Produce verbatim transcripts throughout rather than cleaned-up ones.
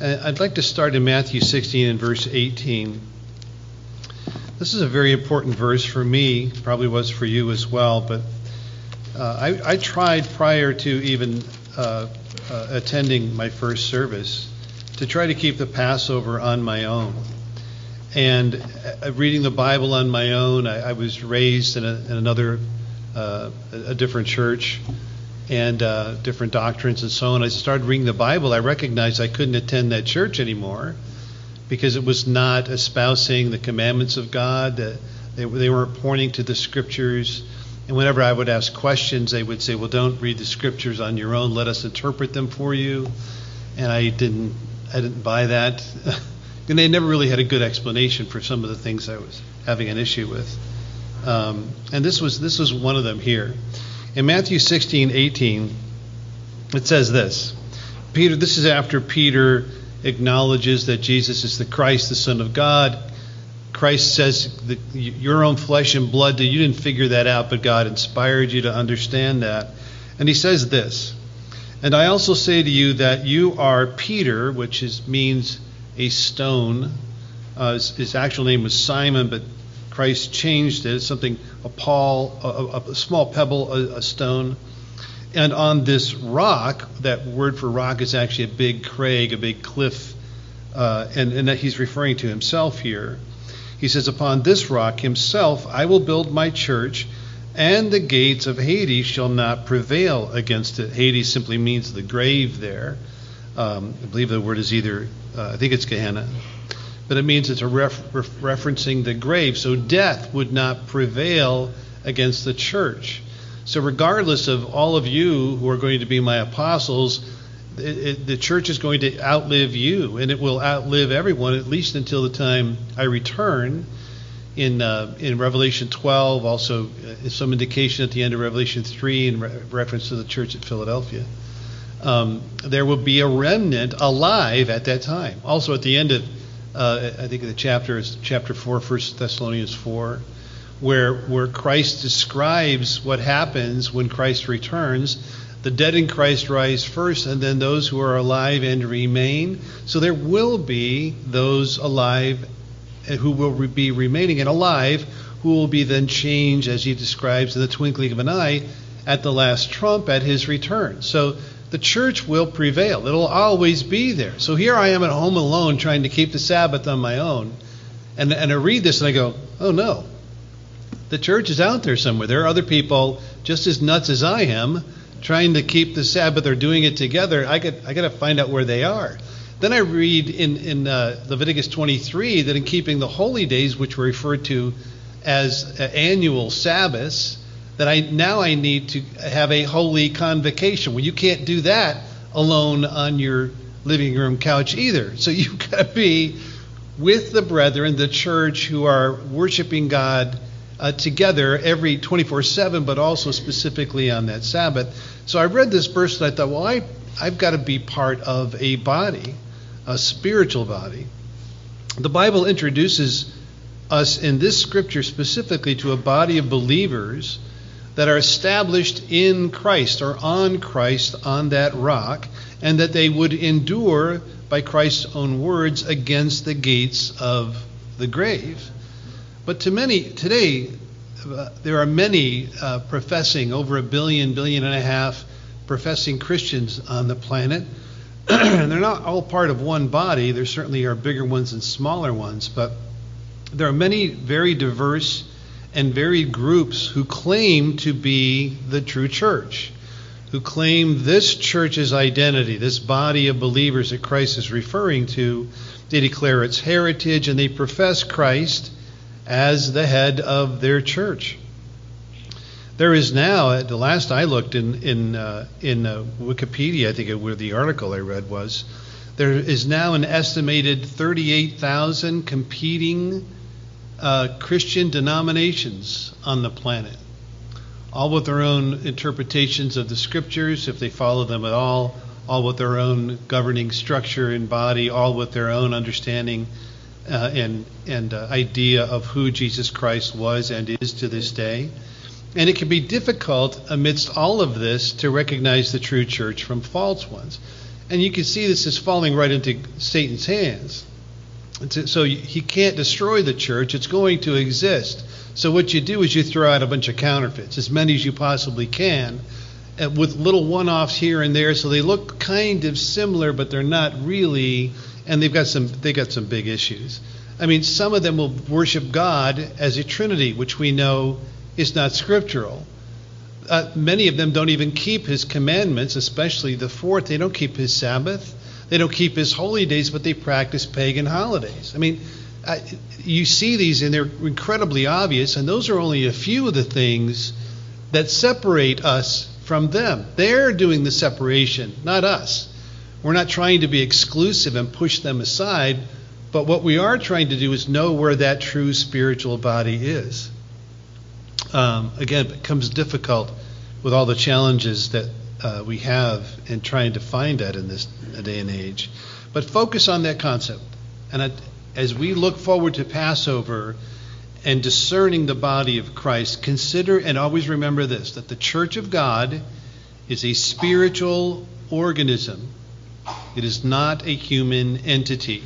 And I'd like to start in Matthew sixteen and verse eighteen. This is a very important verse for me, probably was for you as well, but uh, I, I tried prior to even uh, uh, attending my first service to try to keep the Passover on my own. And uh, reading the Bible on my own, I, I was raised in, a, in another, uh, a different church, and uh, different doctrines and so on. I started reading the Bible. I recognized I couldn't attend that church anymore because it was not espousing the commandments of God. Uh, they, they weren't pointing to the Scriptures. And whenever I would ask questions, they would say, well, don't read the Scriptures on your own. Let us interpret them for you. And I didn't, I didn't buy that. And they never really had a good explanation for some of the things I was having an issue with. Um, and this was this was one of them here. In Matthew sixteen eighteen, it says this. Peter, this is after Peter acknowledges that Jesus is the Christ, the Son of God. Christ says that your own flesh and blood, you didn't figure that out, but God inspired you to understand that. And he says this, and I also say to you that you are Peter, which is means a stone. Uh, his, his actual name was Simon, but Christ changed it. It's something, a Paul, a, a small pebble, a, a stone. And on this rock, that word for rock is actually a big crag, a big cliff, uh, and, and that he's referring to himself here. He says, upon this rock himself I will build my church, and the gates of Hades shall not prevail against it. Hades simply means the grave there. Um, I believe the word is either, uh, I think it's Gehenna, but it means it's a ref- ref- referencing the grave. So death would not prevail against the church. So regardless of all of you who are going to be my apostles, it, it, the church is going to outlive you, and it will outlive everyone, at least until the time I return. In uh, in Revelation twelve, also uh, some indication at the end of Revelation three in re- reference to the church at Philadelphia. Um, there will be a remnant alive at that time. Also at the end of, uh, I think the chapter is chapter four, First Thessalonians four, where where Christ describes what happens when Christ returns. The dead in Christ rise first, and then those who are alive and remain. So there will be those alive who will be remaining and alive, who will be then changed, as he describes, in the twinkling of an eye at the last trump at his return. So the church will prevail. It'll always be there. So here I am at home alone trying to keep the Sabbath on my own. And, and I read this and I go, oh no. The church is out there somewhere. There are other people just as nuts as I am trying to keep the Sabbath or doing it together. I got I got to find out where they are. Then I read in, in uh, Leviticus twenty-three that in keeping the holy days, which were referred to as uh, annual Sabbaths, that I now I need to have a holy convocation. Well, you can't do that alone on your living room couch either. So you've got to be with the brethren, the church, who are worshiping God uh, together every twenty-four seven, but also specifically on that Sabbath. So I read this verse and I thought, well, I, I've got to be part of a body, a spiritual body. The Bible introduces us in this scripture specifically to a body of believers that are established in Christ or on Christ on that rock, and that they would endure by Christ's own words against the gates of the grave. But to many today, uh, there are many uh, professing, over a billion, billion and a half professing Christians on the planet. And they're not all part of one body. There certainly are bigger ones and smaller ones, but there are many very diverse and varied groups who claim to be the true church, who claim this church's identity, this body of believers that Christ is referring to. They declare its heritage, and they profess Christ as the head of their church. There is now, at the last I looked in in uh, in uh, Wikipedia, I think it, where the article I read was, there is now an estimated thirty-eight thousand competing uh, Christian denominations on the planet, all with their own interpretations of the Scriptures, if they follow them at all, all with their own governing structure and body, all with their own understanding uh, and and uh, idea of who Jesus Christ was and is to this day. And it can be difficult amidst all of this to recognize the true church from false ones. And you can see this is falling right into Satan's hands. So he can't destroy the church. It's going to exist. So what you do is you throw out a bunch of counterfeits, as many as you possibly can, with little one-offs here and there, so they look kind of similar, but they're not really, and they've got some they got some big issues. I mean, some of them will worship God as a Trinity, which we know is not scriptural. Uh, many of them don't even keep his commandments, especially the fourth. They don't keep his Sabbath. They don't keep his holy days, but they practice pagan holidays. I mean, uh, you see these, and they're incredibly obvious, and those are only a few of the things that separate us from them. They're doing the separation, not us. We're not trying to be exclusive and push them aside, but what we are trying to do is know where that true spiritual body is. Um, again, it becomes difficult with all the challenges that uh, we have in trying to find that in this day and age. But focus on that concept. And as we look forward to Passover and discerning the body of Christ, consider and always remember this, that the church of God is a spiritual organism. It is not a human entity.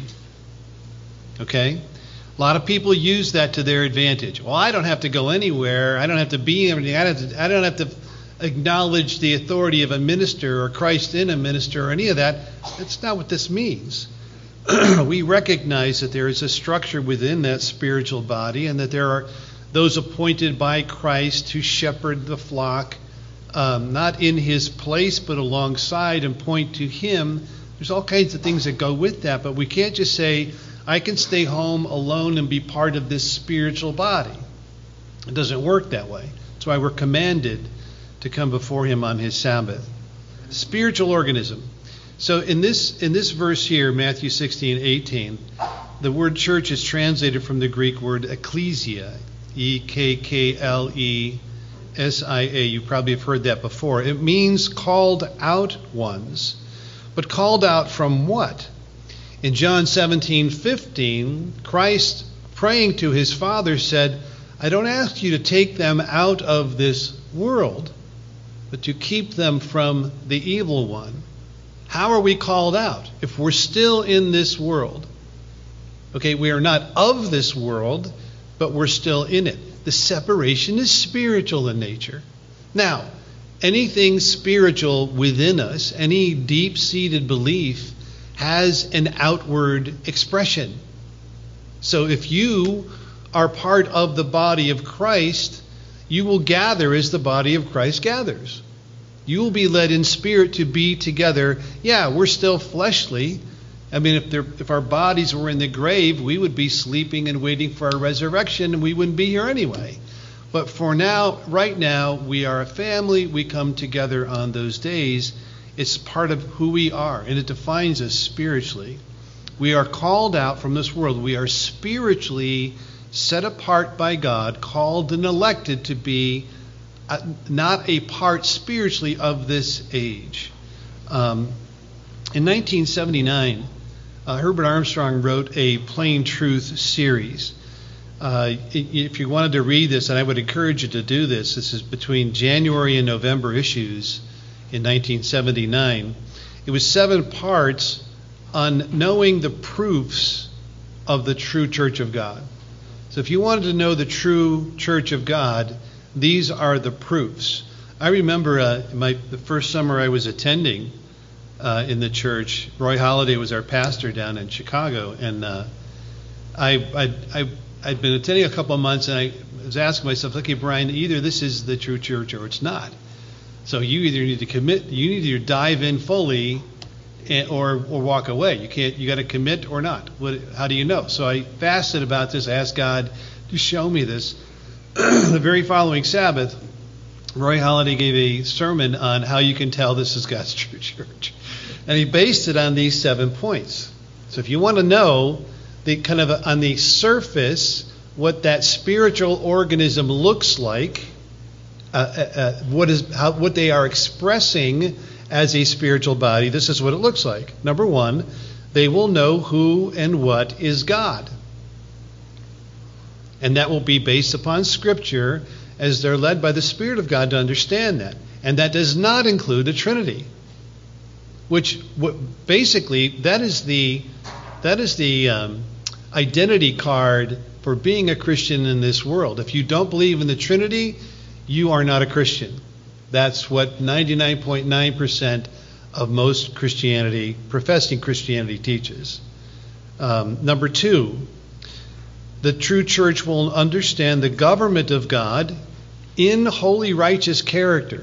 Okay? A lot of people use that to their advantage. Well, I don't have to go anywhere. I don't have to be anything. I don't have to, I don't have to acknowledge the authority of a minister or Christ in a minister or any of that. That's not what this means. We recognize that there is a structure within that spiritual body, and that there are those appointed by Christ to shepherd the flock, um, not in his place, but alongside and point to him. There's all kinds of things that go with that, but we can't just say, I can stay home alone and be part of this spiritual body. It doesn't work that way. That's why we're commanded to come before him on his Sabbath. Spiritual organism. So in this in this verse here, Matthew sixteen eighteen, the word church is translated from the Greek word ekklesia, E K K L E S I A. You probably have heard that before. It means called out ones. But called out from what? In John seventeen fifteen, Christ, praying to his Father, said, I don't ask you to take them out of this world, but to keep them from the evil one. How are we called out if we're still in this world? Okay, we are not of this world, but we're still in it. The separation is spiritual in nature. Now, anything spiritual within us, any deep-seated belief, has an outward expression. So if you are part of the body of Christ, you will gather as the body of Christ gathers. You will be led in spirit to be together. Yeah, we're still fleshly. I mean, if, there, if our bodies were in the grave, we would be sleeping and waiting for our resurrection, and we wouldn't be here anyway. But for now, right now, we are a family. We come together on those days. It's part of who we are, and it defines us spiritually. We are called out from this world. We are spiritually set apart by God, called and elected to be uh, not a part spiritually of this age. Um, in nineteen seventy-nine, uh, Herbert Armstrong wrote a Plain Truth series. Uh, if you wanted to read this, and I would encourage you to do this, this is between January and November issues in nineteen seventy-nine. It was seven parts on knowing the proofs of the true Church of God. So if you wanted to know the true Church of God, these are the proofs. I remember uh, my the first summer I was attending uh, in the church. Roy Halladay was our pastor down in Chicago, and uh, I, I, I, I'd been attending a couple of months, and I was asking myself, okay, Brian, either this is the true church or it's not. So you either need to commit, you need to either dive in fully, and, or or walk away. You can't. You got to commit or not. What? How do you know? So I fasted about this. I asked God to show me this. The very following Sabbath, Roy Halladay gave a sermon on how you can tell this is God's true church, and he based it on these seven points. So if you want to know the kind of on the surface what that spiritual organism looks like. Uh, uh, what is how, what they are expressing as a spiritual body, this is what it looks like. Number one, they will know who and what is God. And that will be based upon Scripture as they're led by the Spirit of God to understand that. And that does not include the Trinity. which what, basically that is the that is the um, identity card for being a Christian in this world. If you don't believe in the Trinity, you are not a Christian. That's what ninety-nine point nine percent of most Christianity, professing Christianity, teaches. Um, number two, the true church will understand the government of God in holy, righteous character.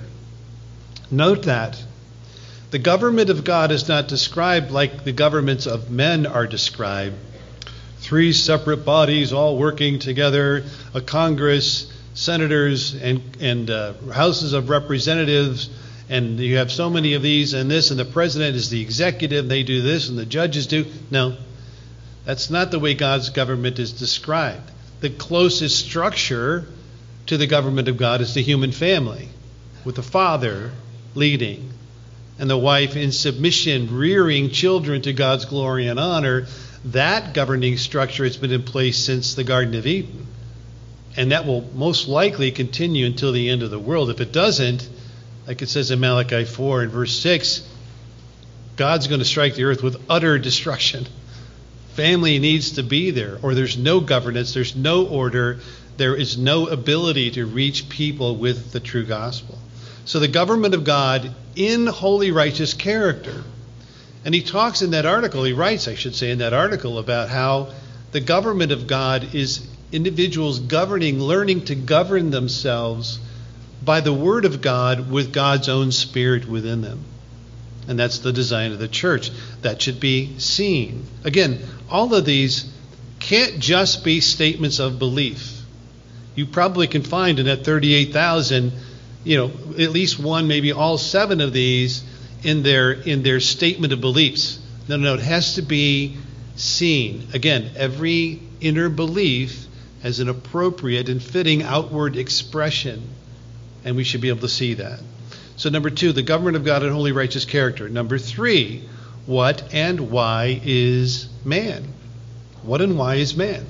Note that. The government of God is not described like the governments of men are described. Three separate bodies all working together, a Congress, senators, and, and uh, houses of representatives, and you have so many of these and this, and the president is the executive, they do this, and the judges do. No, that's not the way God's government is described. The closest structure to the government of God is the human family, with the father leading, and the wife in submission, rearing children to God's glory and honor. That governing structure has been in place since the Garden of Eden. And that will most likely continue until the end of the world. If it doesn't, like it says in Malachi four and verse six, God's going to strike the earth with utter destruction. Family needs to be there, or there's no governance, there's no order, there is no ability to reach people with the true gospel. So the government of God in holy, righteous character. And he talks in that article, he writes, I should say, in that article about how the government of God is individuals governing, learning to govern themselves by the Word of God with God's own Spirit within them. And that's the design of the church. That should be seen. Again, all of these can't just be statements of belief. You probably can find in that thirty-eight thousand, you know, at least one, maybe all seven of these in their in their statement of beliefs. No, no, it has to be seen. Again, every inner belief has an appropriate and fitting outward expression, and we should be able to see that. So number two, the government of God in holy, righteous character. Number three, what and why is man? What and why is man?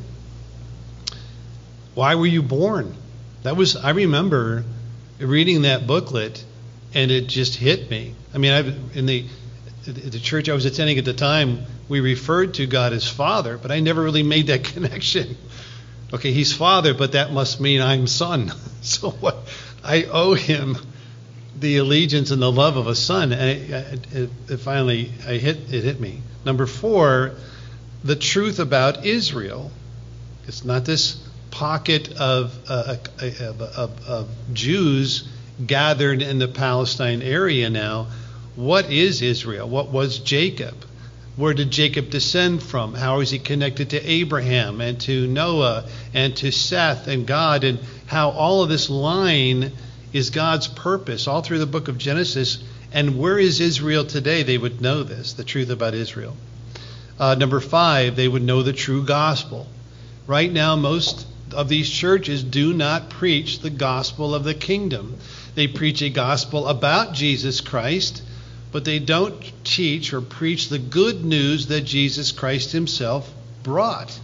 Why were you born? That was, I remember reading that booklet, and it just hit me. I mean, I've, in the the church I was attending at the time, we referred to God as Father, but I never really made that connection. Okay, he's Father, but that must mean I'm Son. So what? I owe him the allegiance and the love of a son. And it, it, it finally, I hit it hit me. Number four, the truth about Israel. It's not this pocket of, uh, of, of, of Jews gathered in the Palestine area now. What is Israel? What was Jacob? Where did Jacob descend from? How is he connected to Abraham and to Noah and to Seth and God, and how all of this line is God's purpose all through the book of Genesis. And where is Israel today? They would know this, the truth about Israel. Uh, number five, they would know the true gospel. Right now, most of these churches do not preach the gospel of the kingdom. They preach a gospel about Jesus Christ, but they don't teach or preach the good news that Jesus Christ himself brought.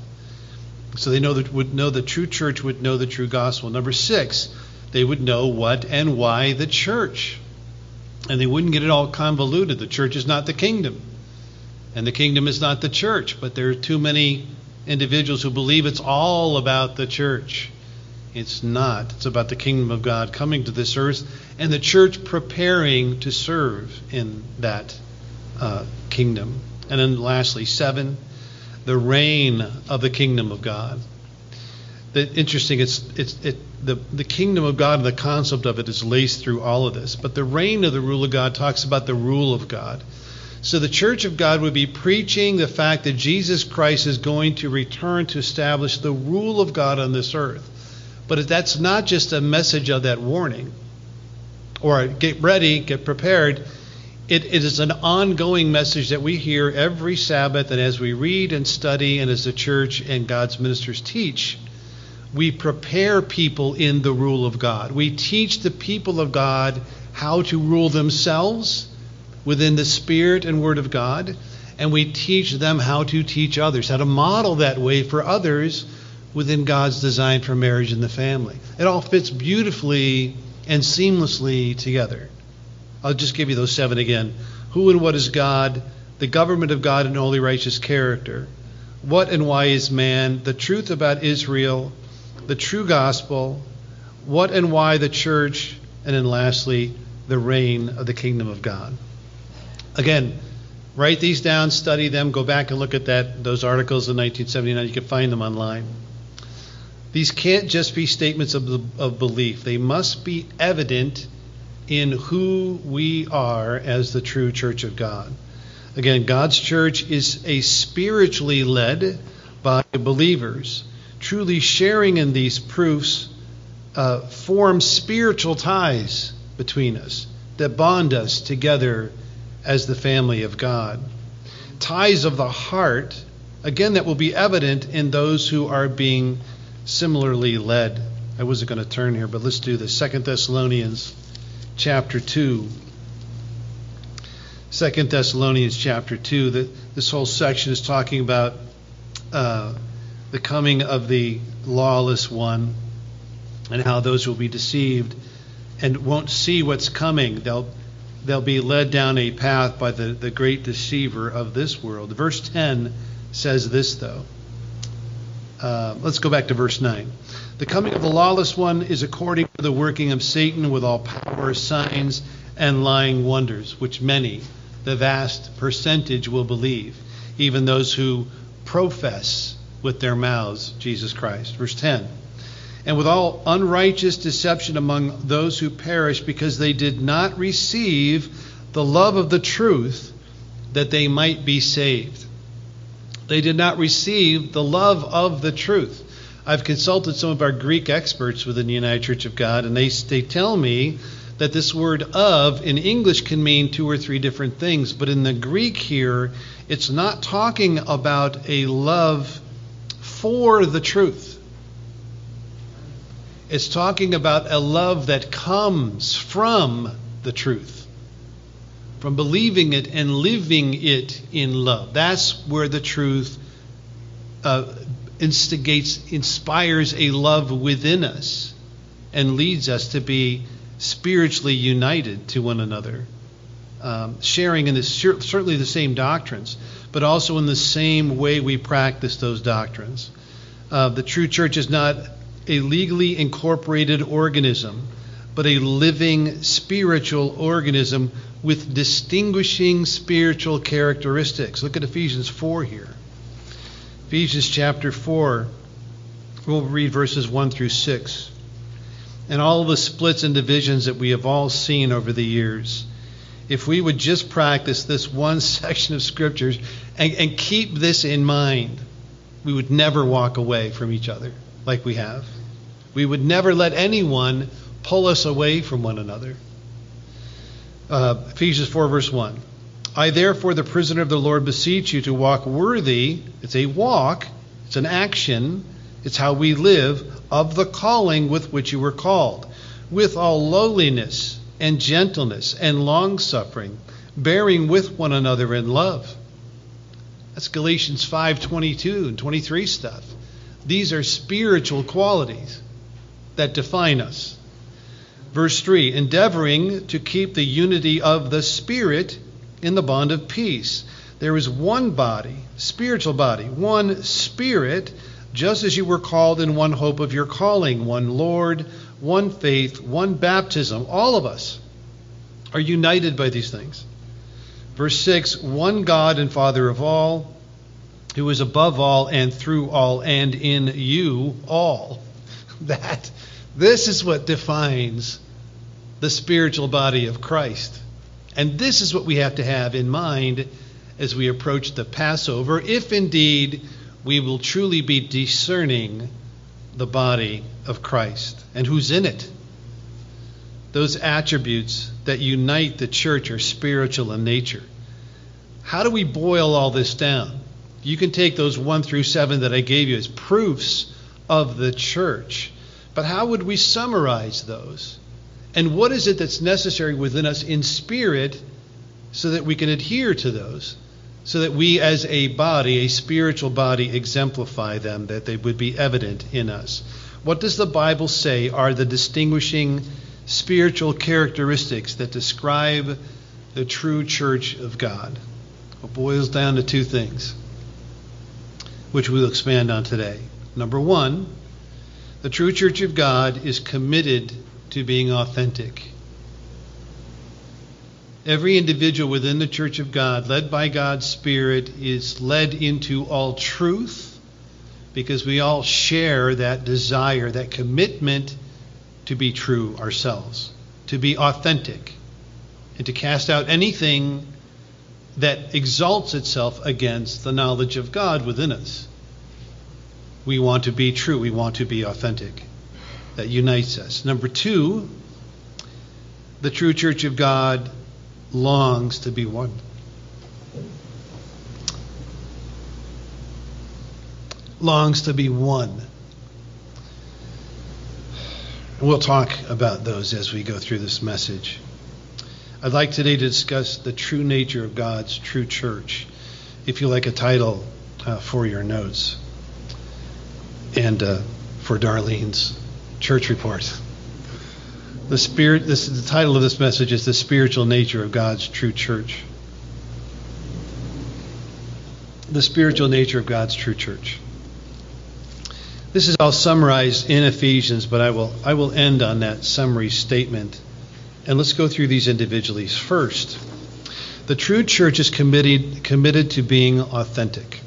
So they know that would know the true church would know the true gospel. Number six, they would know what and why the church. And they wouldn't get it all convoluted. The church is not the kingdom, and the kingdom is not the church. But there are too many individuals who believe it's all about the church. It's not. It's about the kingdom of God coming to this earth and the church preparing to serve in that uh, kingdom. And then lastly, seven, the reign of the kingdom of God. The, interesting, it's it's it the, the kingdom of God and the concept of it is laced through all of this. But the reign of the rule of God talks about the rule of God. So the church of God would be preaching the fact that Jesus Christ is going to return to establish the rule of God on this earth. But that's not just a message of that warning or get ready, get prepared. It, it is an ongoing message that we hear every Sabbath, and as we read and study and as the church and God's ministers teach, we prepare people in the rule of God. We teach the people of God how to rule themselves within the Spirit and Word of God, and we teach them how to teach others, how to model that way for others within God's design for marriage and the family. It all fits beautifully and seamlessly together. I'll just give you those seven again. Who and what is God? The government of God and holy righteous character. What and why is man? The truth about Israel, the true gospel. What and why the church? And then lastly, the reign of the kingdom of God. Again, write these down, study them, go back and look at that those articles in nineteen seventy-nine. You can find them online. These can't just be statements of, of belief. They must be evident in who we are as the true church of God. Again, God's church is a spiritually led by believers. Truly sharing in these proofs uh, form spiritual ties between us that bond us together as the family of God. Ties of the heart, again, that will be evident in those who are being similarly led. I wasn't going to turn here, but let's do this. Second Thessalonians chapter two. Second Thessalonians chapter two. The, this whole section is talking about uh, the coming of the lawless one and how those will be deceived and won't see what's coming. They'll they'll be led down a path by the, the great deceiver of this world. Verse ten says this, though. Uh, let's go back to verse nine. The coming of the lawless one is according to the working of Satan with all power, signs, and lying wonders, which many, the vast percentage, will believe, even those who profess with their mouths Jesus Christ. Verse ten. And with all unrighteous deception among those who perish, because they did not receive the love of the truth, that they might be saved. They did not receive the love of the truth. I've consulted some of our Greek experts within the United Church of God, and they, they tell me that this word of in English can mean two or three different things. But in the Greek here, it's not talking about a love for the truth. It's talking about a love that comes from the truth, from believing it and living it in love. That's where the truth uh, instigates, inspires a love within us and leads us to be spiritually united to one another, um, sharing in this, certainly the same doctrines, but also in the same way we practice those doctrines. Uh, the true church is not a legally incorporated organism, but a living spiritual organism with distinguishing spiritual characteristics. Look at Ephesians four here. Ephesians chapter four, we'll read verses one through six. And all the splits and divisions that we have all seen over the years, if we would just practice this one section of scriptures and, and keep this in mind, we would never walk away from each other like we have. We would never let anyone pull us away from one another. Uh, Ephesians four, verse one. I therefore, the prisoner of the Lord, beseech you to walk worthy. It's a walk. It's an action. It's how we live, of the calling with which you were called, with all lowliness and gentleness and long-suffering, bearing with one another in love. That's Galatians five twenty-two and twenty-three stuff. These are spiritual qualities that define us. Verse three, endeavoring to keep the unity of the Spirit in the bond of peace. There is one body, spiritual body, one Spirit, just as you were called in one hope of your calling, one Lord, one faith, one baptism. All of us are united by these things. Verse six, one God and Father of all, who is above all and through all and in you all. That, this is what defines the spiritual body of Christ. And this is what we have to have in mind as we approach the Passover, if indeed we will truly be discerning the body of Christ and who's in it. Those attributes that unite the church are spiritual in nature. How do we boil all this down? You can take those one through seven that I gave you as proofs of the church. But how would we summarize those? And what is it that's necessary within us in spirit so that we can adhere to those? So that we as a body, a spiritual body, exemplify them, that they would be evident in us. What does the Bible say are the distinguishing spiritual characteristics that describe the true church of God? It boils down to two things, which we'll expand on today. Number one, the true church of God is committed to being authentic. Every individual within the church of God, led by God's Spirit, is led into all truth because we all share that desire, that commitment to be true ourselves, to be authentic, and to cast out anything that exalts itself against the knowledge of God within us. We want to be true. We want to be authentic. That unites us. Number two, the true church of God longs to be one. Longs to be one. We'll talk about those as we go through this message. I'd like today to discuss the true nature of God's true church. If you like a title uh, for your notes. And uh, for Darlene's church report. The spirit. This is the title of this message is the spiritual nature of God's true church. The spiritual nature of God's true church. This is all summarized in Ephesians, but I will I will end on that summary statement. And let's go through these individually. First, the true church is committed committed to being authentic.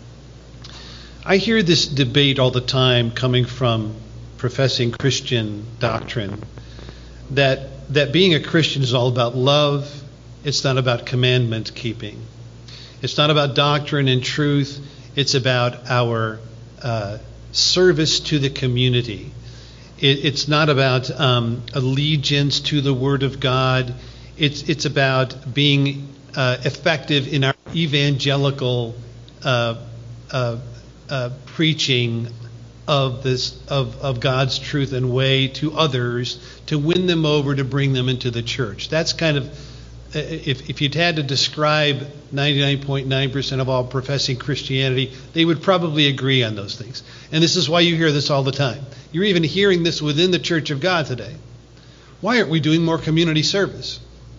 I hear this debate all the time coming from professing Christian doctrine that that being a Christian is all about love. It's not about commandment keeping. It's not about doctrine and truth. It's about our uh, service to the community. It, it's not about um, allegiance to the Word of God. It's it's about being uh, effective in our evangelical uh, uh, uh, preaching of this of, of God's truth and way to others, to win them over, to bring them into the church. That's kind of, if if you'd had to describe ninety-nine point nine percent of all professing Christianity, they would probably agree on those things. And this is why you hear this all the time. You're even hearing this within the Church of God today. Why aren't we doing more community service?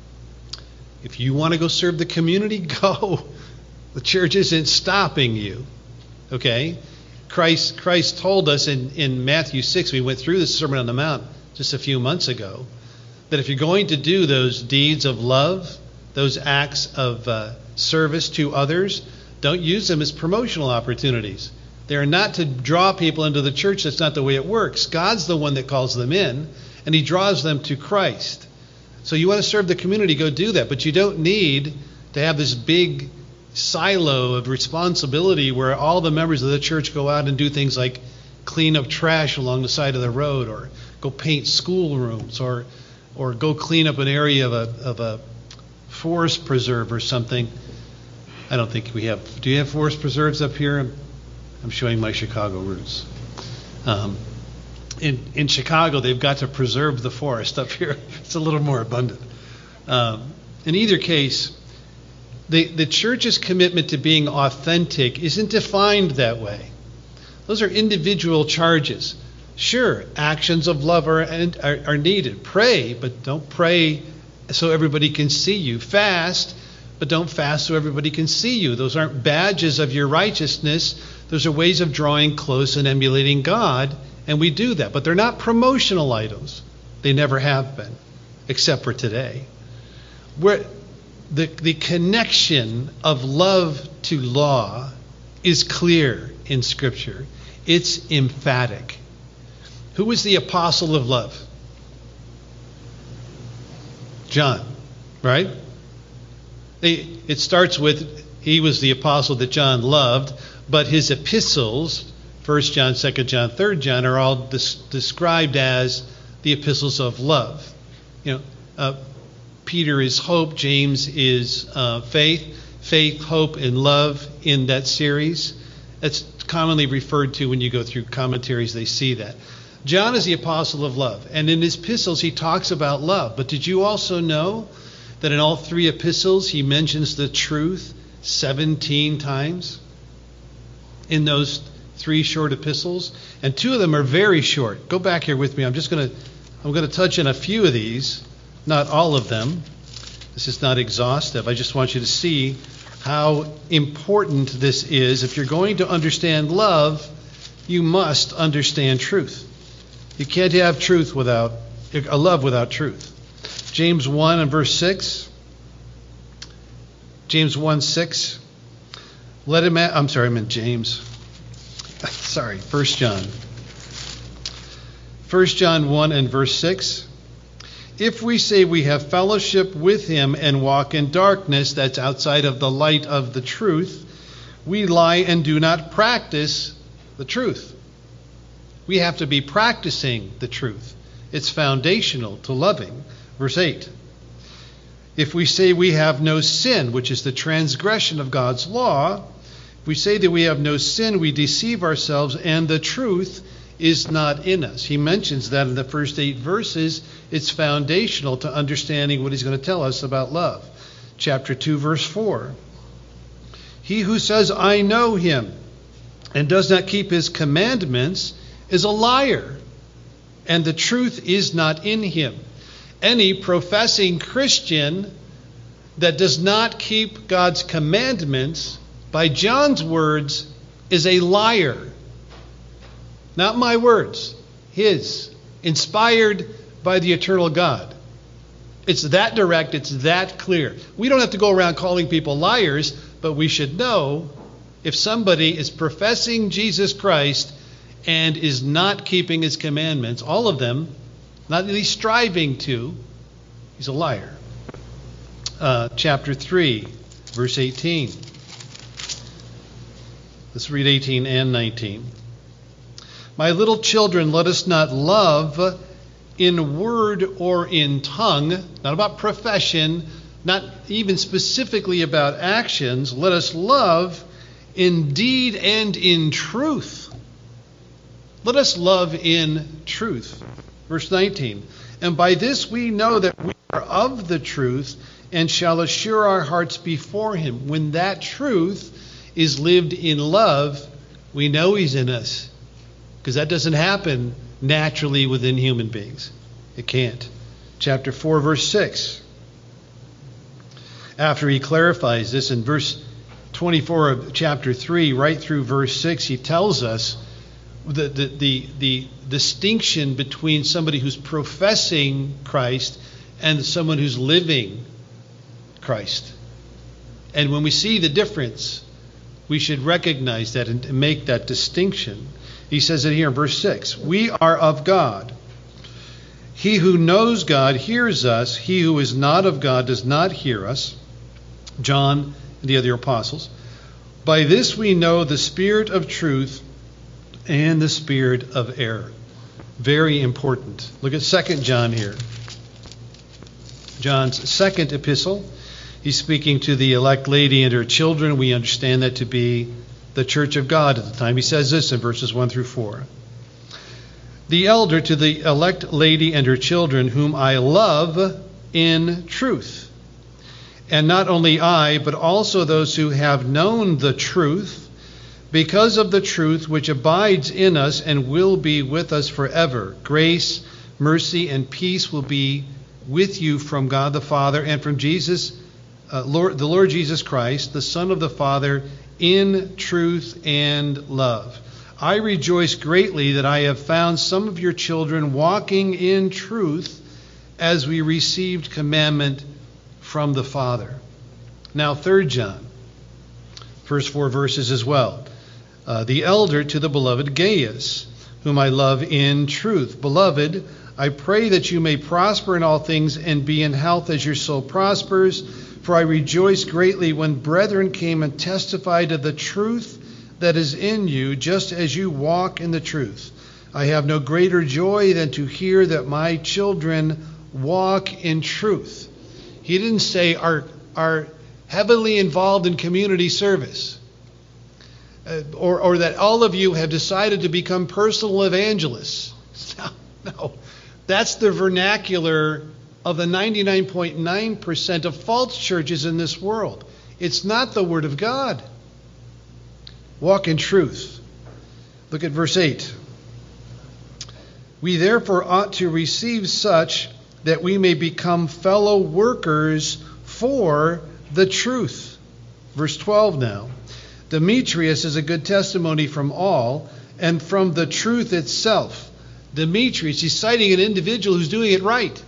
If you want to go serve the community, go. The church isn't stopping you. Okay? Christ Christ told us in, in Matthew six, we went through the Sermon on the Mount just a few months ago, that if you're going to do those deeds of love, those acts of uh, service to others, don't use them as promotional opportunities. They are not to draw people into the church. That's not the way it works. God's the one that calls them in, and he draws them to Christ. So you want to serve the community, go do that. But you don't need to have this big silo of responsibility where all the members of the church go out and do things like clean up trash along the side of the road, or go paint schoolrooms, or or go clean up an area of a of a forest preserve or something. I don't think we have. Do you have forest preserves up here? I'm, I'm showing my Chicago roots. Um, in in Chicago, they've got to preserve the forest. Up here, it's a little more abundant. Um, in either case, the the church's commitment to being authentic isn't defined that way. Those are individual charges. Sure, actions of love are, are are needed. Pray, but don't pray so everybody can see you. Fast, but don't fast so everybody can see you. Those aren't badges of your righteousness. Those are ways of drawing close and emulating God, and we do that. But they're not promotional items. They never have been, except for today. Where the the connection of love to law is clear in Scripture. It's emphatic. Who was the apostle of love? John, right? It starts with he was the apostle that John loved, but his epistles, First John, Second John, Third John, are all des- described as the epistles of love. You know, uh, Peter is hope, James is uh, faith, faith, hope, and love in that series. That's commonly referred to when you go through commentaries, they see that. John is the apostle of love, and in his epistles he talks about love. But did you also know that in all three epistles he mentions the truth seventeen times in those three short epistles? And two of them are very short. Go back here with me. I'm just going to I'm going to touch on a few of these, not all of them. This is not exhaustive. I just want you to see how important this is. If you're going to understand love, you must understand truth. You can't have truth without, a love without truth. James one and verse six. James one six. Let him, a- I'm sorry, I meant James. Sorry, First John. First John one and verse six. If we say we have fellowship with him and walk in darkness, that's outside of the light of the truth, we lie and do not practice the truth. We have to be practicing the truth. It's foundational to loving. Verse eight. If we say we have no sin, which is the transgression of God's law, if we say that we have no sin, we deceive ourselves and the truth is not in us. He mentions that in the first eight verses. It's foundational to understanding what he's going to tell us about love. Chapter two, verse four. He who says, I know him, and does not keep his commandments is a liar, and the truth is not in him. Any professing Christian that does not keep God's commandments, by John's words, is a liar. Not my words, his, inspired by the eternal God. It's that direct, it's that clear. We don't have to go around calling people liars, but we should know if somebody is professing Jesus Christ and is not keeping his commandments, all of them, not at least striving to, he's a liar. Uh, chapter three, verse eighteen. Let's read eighteen and nineteen. My little children, let us not love in word or in tongue, not about profession, not even specifically about actions. Let us love in deed and in truth. Let us love in truth. Verse nineteen. And by this we know that we are of the truth and shall assure our hearts before him. When that truth is lived in love, we know he's in us. Because that doesn't happen naturally within human beings. It can't. Chapter four, verse six. After he clarifies this in verse twenty-four of chapter three, right through verse six, he tells us the, the, the, the distinction between somebody who's professing Christ and someone who's living Christ. And when we see the difference, we should recognize that and make that distinction. He says it here in verse six. We are of God. He who knows God hears us. He who is not of God does not hear us. John and the other apostles. By this we know the spirit of truth and the spirit of error. Very important. Look at Second John here. John's second epistle. He's speaking to the elect lady and her children. We understand that to be the church of God at the time. He says this in verses one through four. The elder to the elect lady and her children, whom I love in truth. And not only I, but also those who have known the truth, because of the truth which abides in us and will be with us forever. Grace, mercy, and peace will be with you from God the Father and from Jesus, uh, Lord, the Lord Jesus Christ, the Son of the Father, in truth and love. I rejoice greatly that I have found some of your children walking in truth as we received commandment from the Father. Now, Third John, first four verses as well. Uh, the elder to the beloved Gaius, whom I love in truth. Beloved, I pray that you may prosper in all things and be in health as your soul prospers. For I rejoiced greatly when brethren came and testified of the truth that is in you, just as you walk in the truth. I have no greater joy than to hear that my children walk in truth. He didn't say are, are heavily involved in community service, uh, or, or that all of you have decided to become personal evangelists. No, no. That's the vernacular of the ninety-nine point nine percent of false churches in this world. It's not the Word of God. Walk in truth. Look at verse eight. We therefore ought to receive such that we may become fellow workers for the truth. Verse twelve now. Demetrius is a good testimony from all and from the truth itself. Demetrius, he's citing an individual who's doing it right.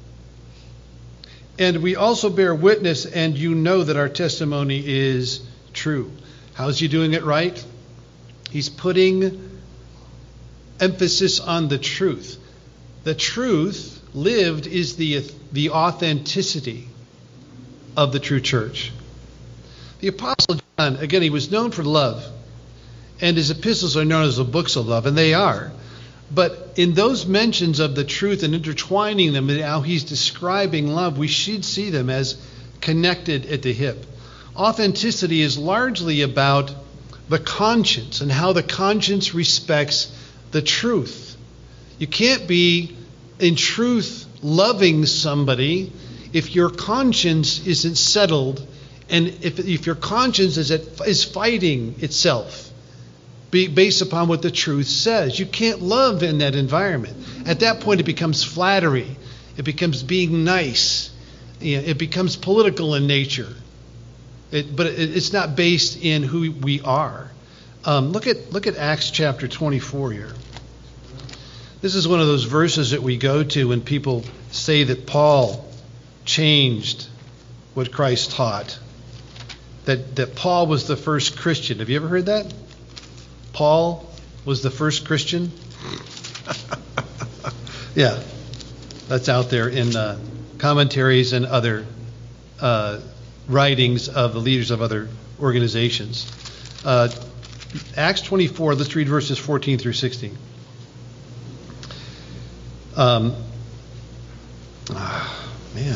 And we also bear witness, and you know that our testimony is true. How's he doing it right? He's putting emphasis on the truth. The truth lived is the, the authenticity of the true church. The Apostle John, again, he was known for love, and his epistles are known as the books of love, and they are. But in those mentions of the truth and intertwining them and how he's describing love, we should see them as connected at the hip. Authenticity is largely about the conscience and how the conscience respects the truth. You can't be, in truth, loving somebody if your conscience isn't settled and if, if your conscience is, at, is fighting itself based upon what the truth says. You can't love in that environment. At that point, it becomes flattery. It becomes being nice. It becomes political in nature. It, but it, it's not based in who we are. Um, look at look at Acts chapter twenty-four here. This is one of those verses that we go to when people say that Paul changed what Christ taught. That, that Paul was the first Christian. Have you ever heard that? Paul was the first Christian? Yeah, that's out there in uh, commentaries and other uh, writings of the leaders of other organizations. Uh, Acts twenty-four, let's read verses fourteen through sixteen. Um, ah, man,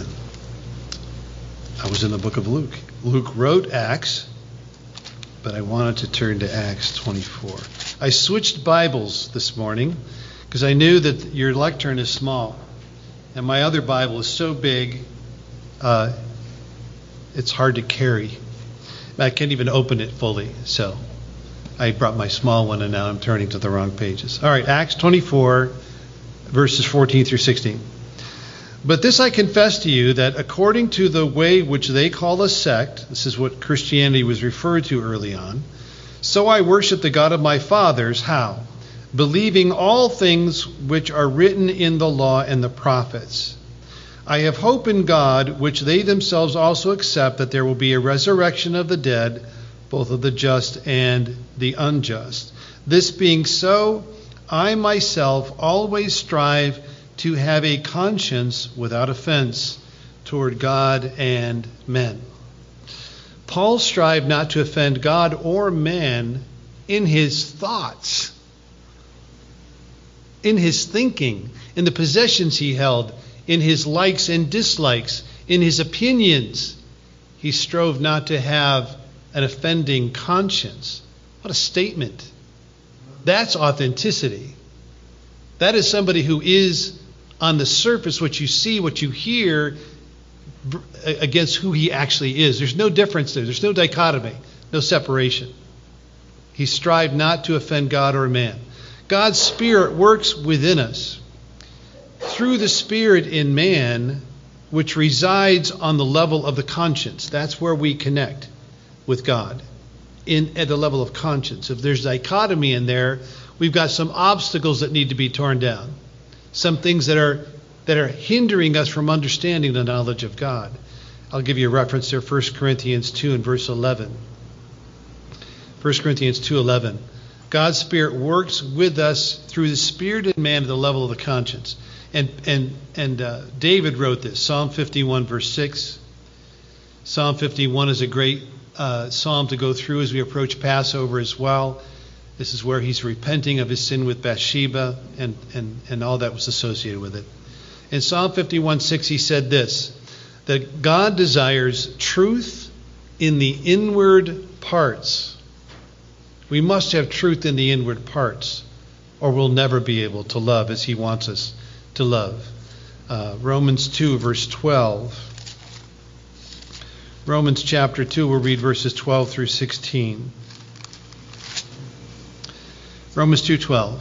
I was in the book of Luke. Luke wrote Acts, but I wanted to turn to Acts twenty-four. I switched Bibles this morning because I knew that your lectern is small, and my other Bible is so big, uh, it's hard to carry. I can't even open it fully, so I brought my small one, and now I'm turning to the wrong pages. All right, Acts twenty-four, verses fourteen through sixteen. But this I confess to you, that according to the way which they call a sect, this is what Christianity was referred to early on, so I worship the God of my fathers. How? Believing all things which are written in the law and the prophets. I have hope in God, which they themselves also accept, that there will be a resurrection of the dead, both of the just and the unjust. This being so, I myself always strive to have a conscience without offense toward God and men. Paul strived not to offend God or man in his thoughts, in his thinking, in the possessions he held, in his likes and dislikes, in his opinions. He strove not to have an offending conscience. What a statement. That's authenticity. That is somebody who is on the surface, what you see, what you hear, against who he actually is. There's no difference there. There's no dichotomy, no separation. He strived not to offend God or man. God's Spirit works within us through the Spirit in man, which resides on the level of the conscience. That's where we connect with God, in at the level of conscience. If there's dichotomy in there, we've got some obstacles that need to be torn down. Some things that are that are hindering us from understanding the knowledge of God. I'll give you a reference there, First Corinthians two and verse eleven. First Corinthians two eleven. God's Spirit works with us through the Spirit in man at the level of the conscience. And and and uh, David wrote this, Psalm fifty-one, verse six. Psalm fifty-one is a great uh, psalm to go through as we approach Passover as well. This is where he's repenting of his sin with Bathsheba and, and, and all that was associated with it. In Psalm fifty-one, six, he said this, that God desires truth in the inward parts. We must have truth in the inward parts, or we'll never be able to love as he wants us to love. Uh, Romans two, verse twelve. Romans chapter two, we'll read verses twelve through sixteen. Romans two twelve.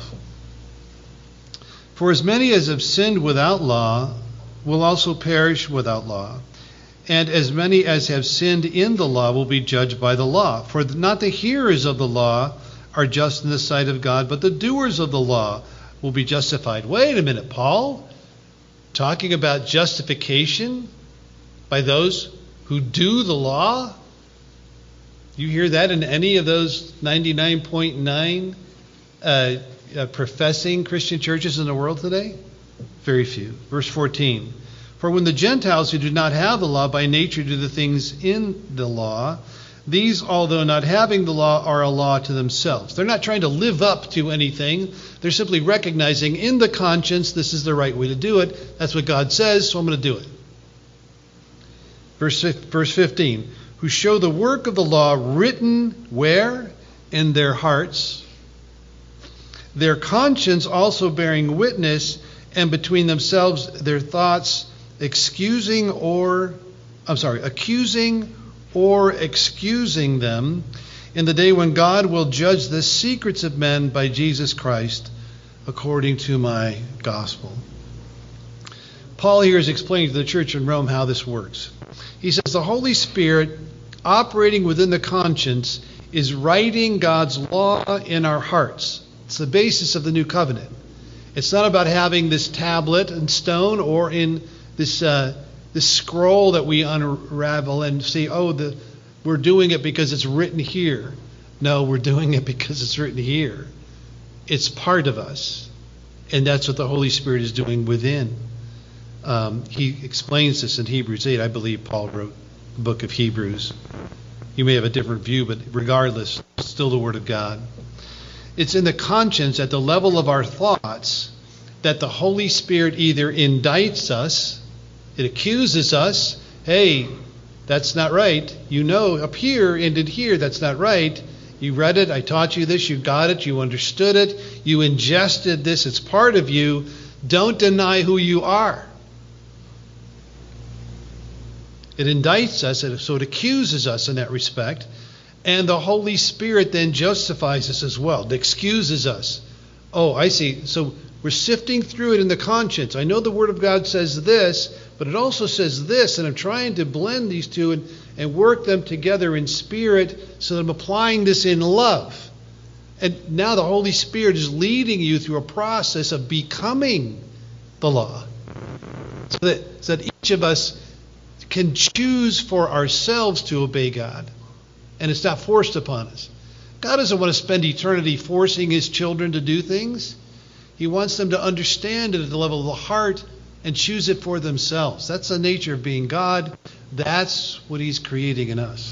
For as many as have sinned without law will also perish without law. And as many as have sinned in the law will be judged by the law. For not the hearers of the law are just in the sight of God, but the doers of the law will be justified. Wait a minute, Paul? Talking about justification by those who do the law? You hear that in any of those ninety-nine point nine uh, uh, professing Christian churches in the world today? Very few. Verse fourteen. For when the Gentiles who do not have the law by nature do the things in the law, these, although not having the law, are a law to themselves. They're not trying to live up to anything. They're simply recognizing in the conscience this is the right way to do it. That's what God says, so I'm going to do it. Verse, verse fifteen. Who show the work of the law written where? In their hearts. Their conscience also bearing witness, and between themselves their thoughts excusing or, I'm sorry, accusing or excusing them in the day when God will judge the secrets of men by Jesus Christ according to my gospel. Paul here is explaining to the church in Rome how this works. He says the Holy Spirit operating within the conscience is writing God's law in our hearts. It's the basis of the new covenant. It's not about having this tablet in stone or in this uh, this scroll that we unravel and see, oh, the, we're doing it because it's written here. No, we're doing it because it's written here. It's part of us. And that's what the Holy Spirit is doing within. Um, he explains this in Hebrews eight. I believe Paul wrote the book of Hebrews. You may have a different view, but regardless, it's still the Word of God. It's in the conscience, at the level of our thoughts, that the Holy Spirit either indicts us, it accuses us, hey, that's not right. You know, up here and in here, that's not right. You read it, I taught you this, you got it, you understood it, you ingested this, it's part of you. Don't deny who you are. It indicts us, so it accuses us in that respect. And the Holy Spirit then justifies us as well. It excuses us. Oh, I see. So we're sifting through it in the conscience. I know the Word of God says this, but it also says this, and I'm trying to blend these two and, and work them together in spirit so that I'm applying this in love. And now the Holy Spirit is leading you through a process of becoming the law. So that, so that each of us can choose for ourselves to obey God. And it's not forced upon us. God doesn't want to spend eternity forcing His children to do things. He wants them to understand it at the level of the heart and choose it for themselves. That's the nature of being God. That's what He's creating in us.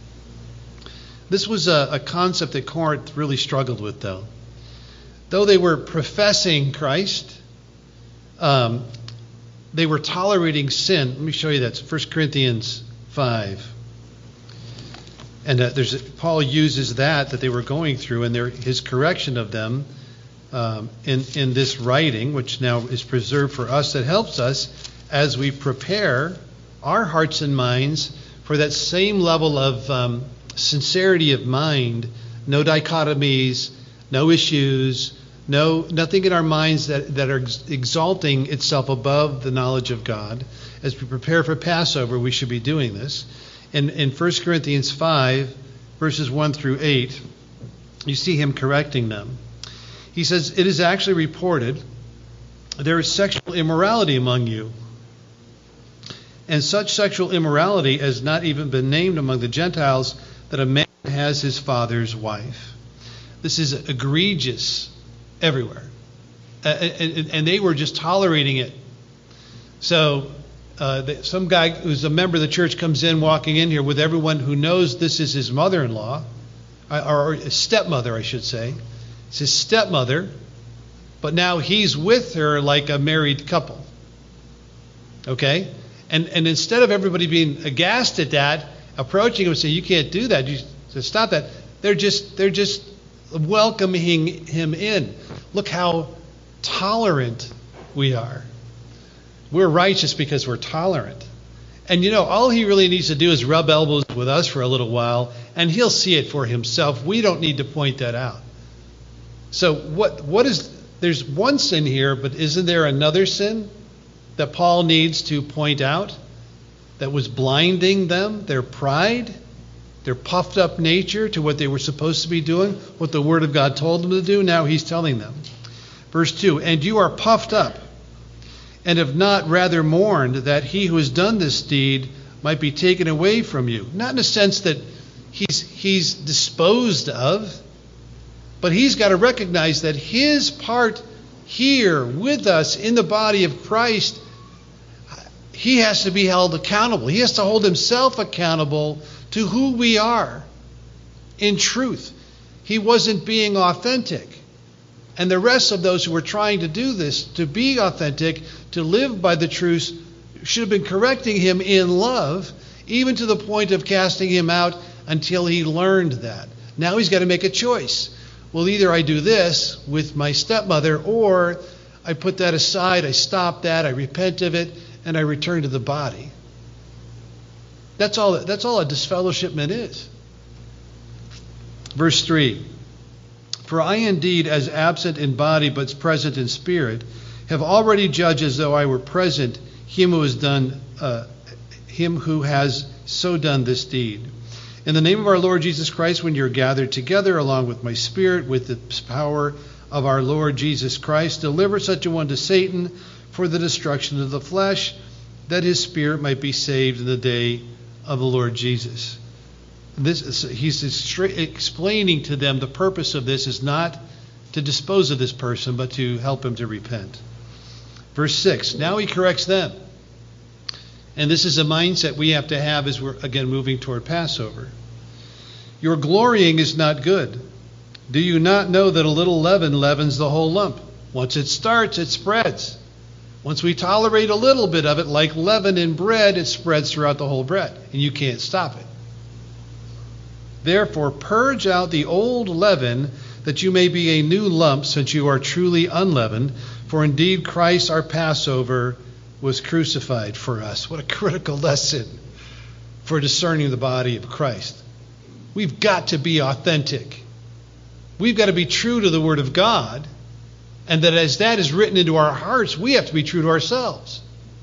This was a, a concept that Corinth really struggled with, though. Though they were professing Christ, um, they were tolerating sin. Let me show you that. First Corinthians five. And uh, there's Paul uses that that they were going through and their, his correction of them um, in, in this writing, which now is preserved for us, that helps us as we prepare our hearts and minds for that same level of um, sincerity of mind, no dichotomies, no issues, no nothing in our minds that, that are ex- exalting itself above the knowledge of God. As we prepare for Passover, we should be doing this. In, in First Corinthians five, verses one through eight, you see him correcting them. He says, it is actually reported there is sexual immorality among you, and such sexual immorality has not even been named among the Gentiles, that a man has his father's wife. This is egregious everywhere. Uh, and, and they were just tolerating it. So uh, some guy who's a member of the church comes in, walking in here with everyone who knows this is his mother-in-law, or a stepmother, I should say. It's his stepmother, but now he's with her like a married couple. Okay? And and instead of everybody being aghast at that, approaching him and saying, you can't do that, you stop that, they're just they're just welcoming him in. Look how tolerant we are. We're righteous because we're tolerant. And you know, all he really needs to do is rub elbows with us for a little while, and he'll see it for himself. We don't need to point that out. So what what is there's one sin here, but isn't there another sin that Paul needs to point out? that was blinding them, their pride, their puffed up nature to what they were supposed to be doing, what the Word of God told them to do. Now he's telling them. Verse two, and you are puffed up, and have not rather mourned that he who has done this deed might be taken away from you. Not in a sense that he's he's disposed of, but he's got to recognize that his part here with us in the body of Christ, he has to be held accountable. He has to hold himself accountable to who we are in truth. He wasn't being authentic. And the rest of those who were trying to do this, to be authentic, to live by the truth, should have been correcting him in love, even to the point of casting him out until he learned that. Now he's got to make a choice. Well, either I do this with my stepmother, or I put that aside, I stop that, I repent of it, and I return to the body. That's all, that's all a disfellowshipment is. Verse three. For I indeed, as absent in body but present in spirit, have already judged as though I were present him who has done, uh, him who has so done this deed. In the name of our Lord Jesus Christ, when you're gathered together along with my spirit, with the power of our Lord Jesus Christ, deliver such a one to Satan for the destruction of the flesh, that his spirit might be saved in the day of the Lord Jesus. This, he's explaining to them the purpose of this is not to dispose of this person, but to help him to repent. Verse six, now he corrects them. And this is a mindset we have to have as we're, again, moving toward Passover. Your glorying is not good. Do you not know that a little leaven leavens the whole lump? Once it starts, it spreads. Once we tolerate a little bit of it, like leaven in bread, it spreads throughout the whole bread, and you can't stop it. Therefore, purge out the old leaven, that you may be a new lump, since you are truly unleavened. For indeed Christ our Passover was crucified for us. What a critical lesson for discerning the body of Christ. We've got to be authentic. We've got to be true to the Word of God. And that as that is written into our hearts, we have to be true to ourselves.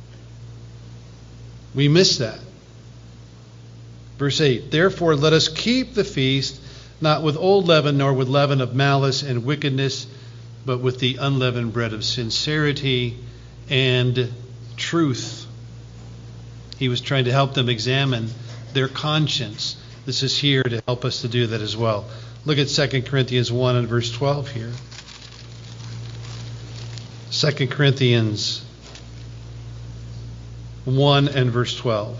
We miss that. Verse eight, therefore let us keep the feast, not with old leaven, nor with leaven of malice and wickedness, but with the unleavened bread of sincerity and truth. He was trying to help them examine their conscience. This is here to help us to do that as well. Look at Second Corinthians one and verse twelve here. Second Corinthians one and verse twelve.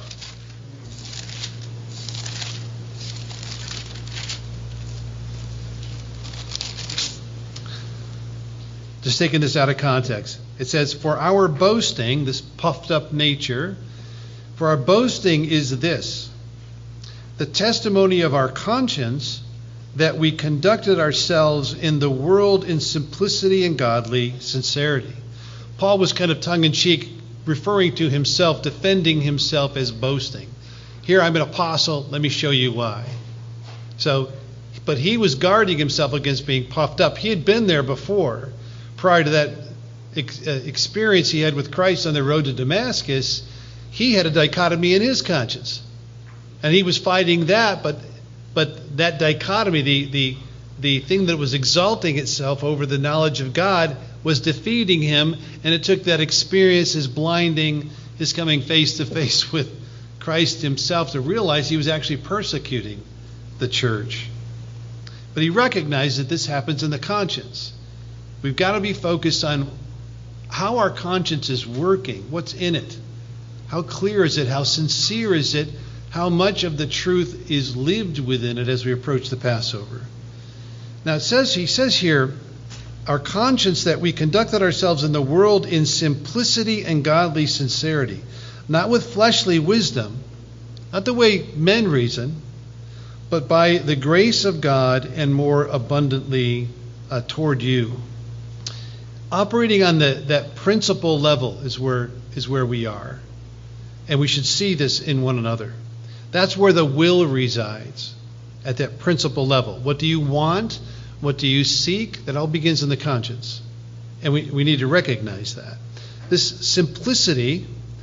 Just taking this out of context. It says, for our boasting, this puffed up nature, for our boasting is this, the testimony of our conscience, that we conducted ourselves in the world in simplicity and godly sincerity. Paul was kind of tongue-in-cheek referring to himself, defending himself as boasting. Here, I'm an apostle, let me show you why. So, but he was guarding himself against being puffed up. He had been there before. Prior to that ex- uh, experience he had with Christ on the road to Damascus, he had a dichotomy in his conscience. And he was fighting that, but but that dichotomy, the, the, the thing that was exalting itself over the knowledge of God, was defeating him, and it took that experience, his blinding, his coming face to face with Christ himself, to realize he was actually persecuting the church. But he recognized that this happens in the conscience. We've got to be focused on how our conscience is working, what's in it, how clear is it, how sincere is it, how much of the truth is lived within it as we approach the Passover. Now it says, he says here, our conscience, that we conducted ourselves in the world in simplicity and godly sincerity, not with fleshly wisdom, not the way men reason, but by the grace of God and more abundantly uh, toward you. Operating on the, that principle level is where is where we are. And we should see this in one another. That's where the will resides, at that principle level. What do you want? What do you seek? That all begins in the conscience. And we, we need to recognize that. This simplicity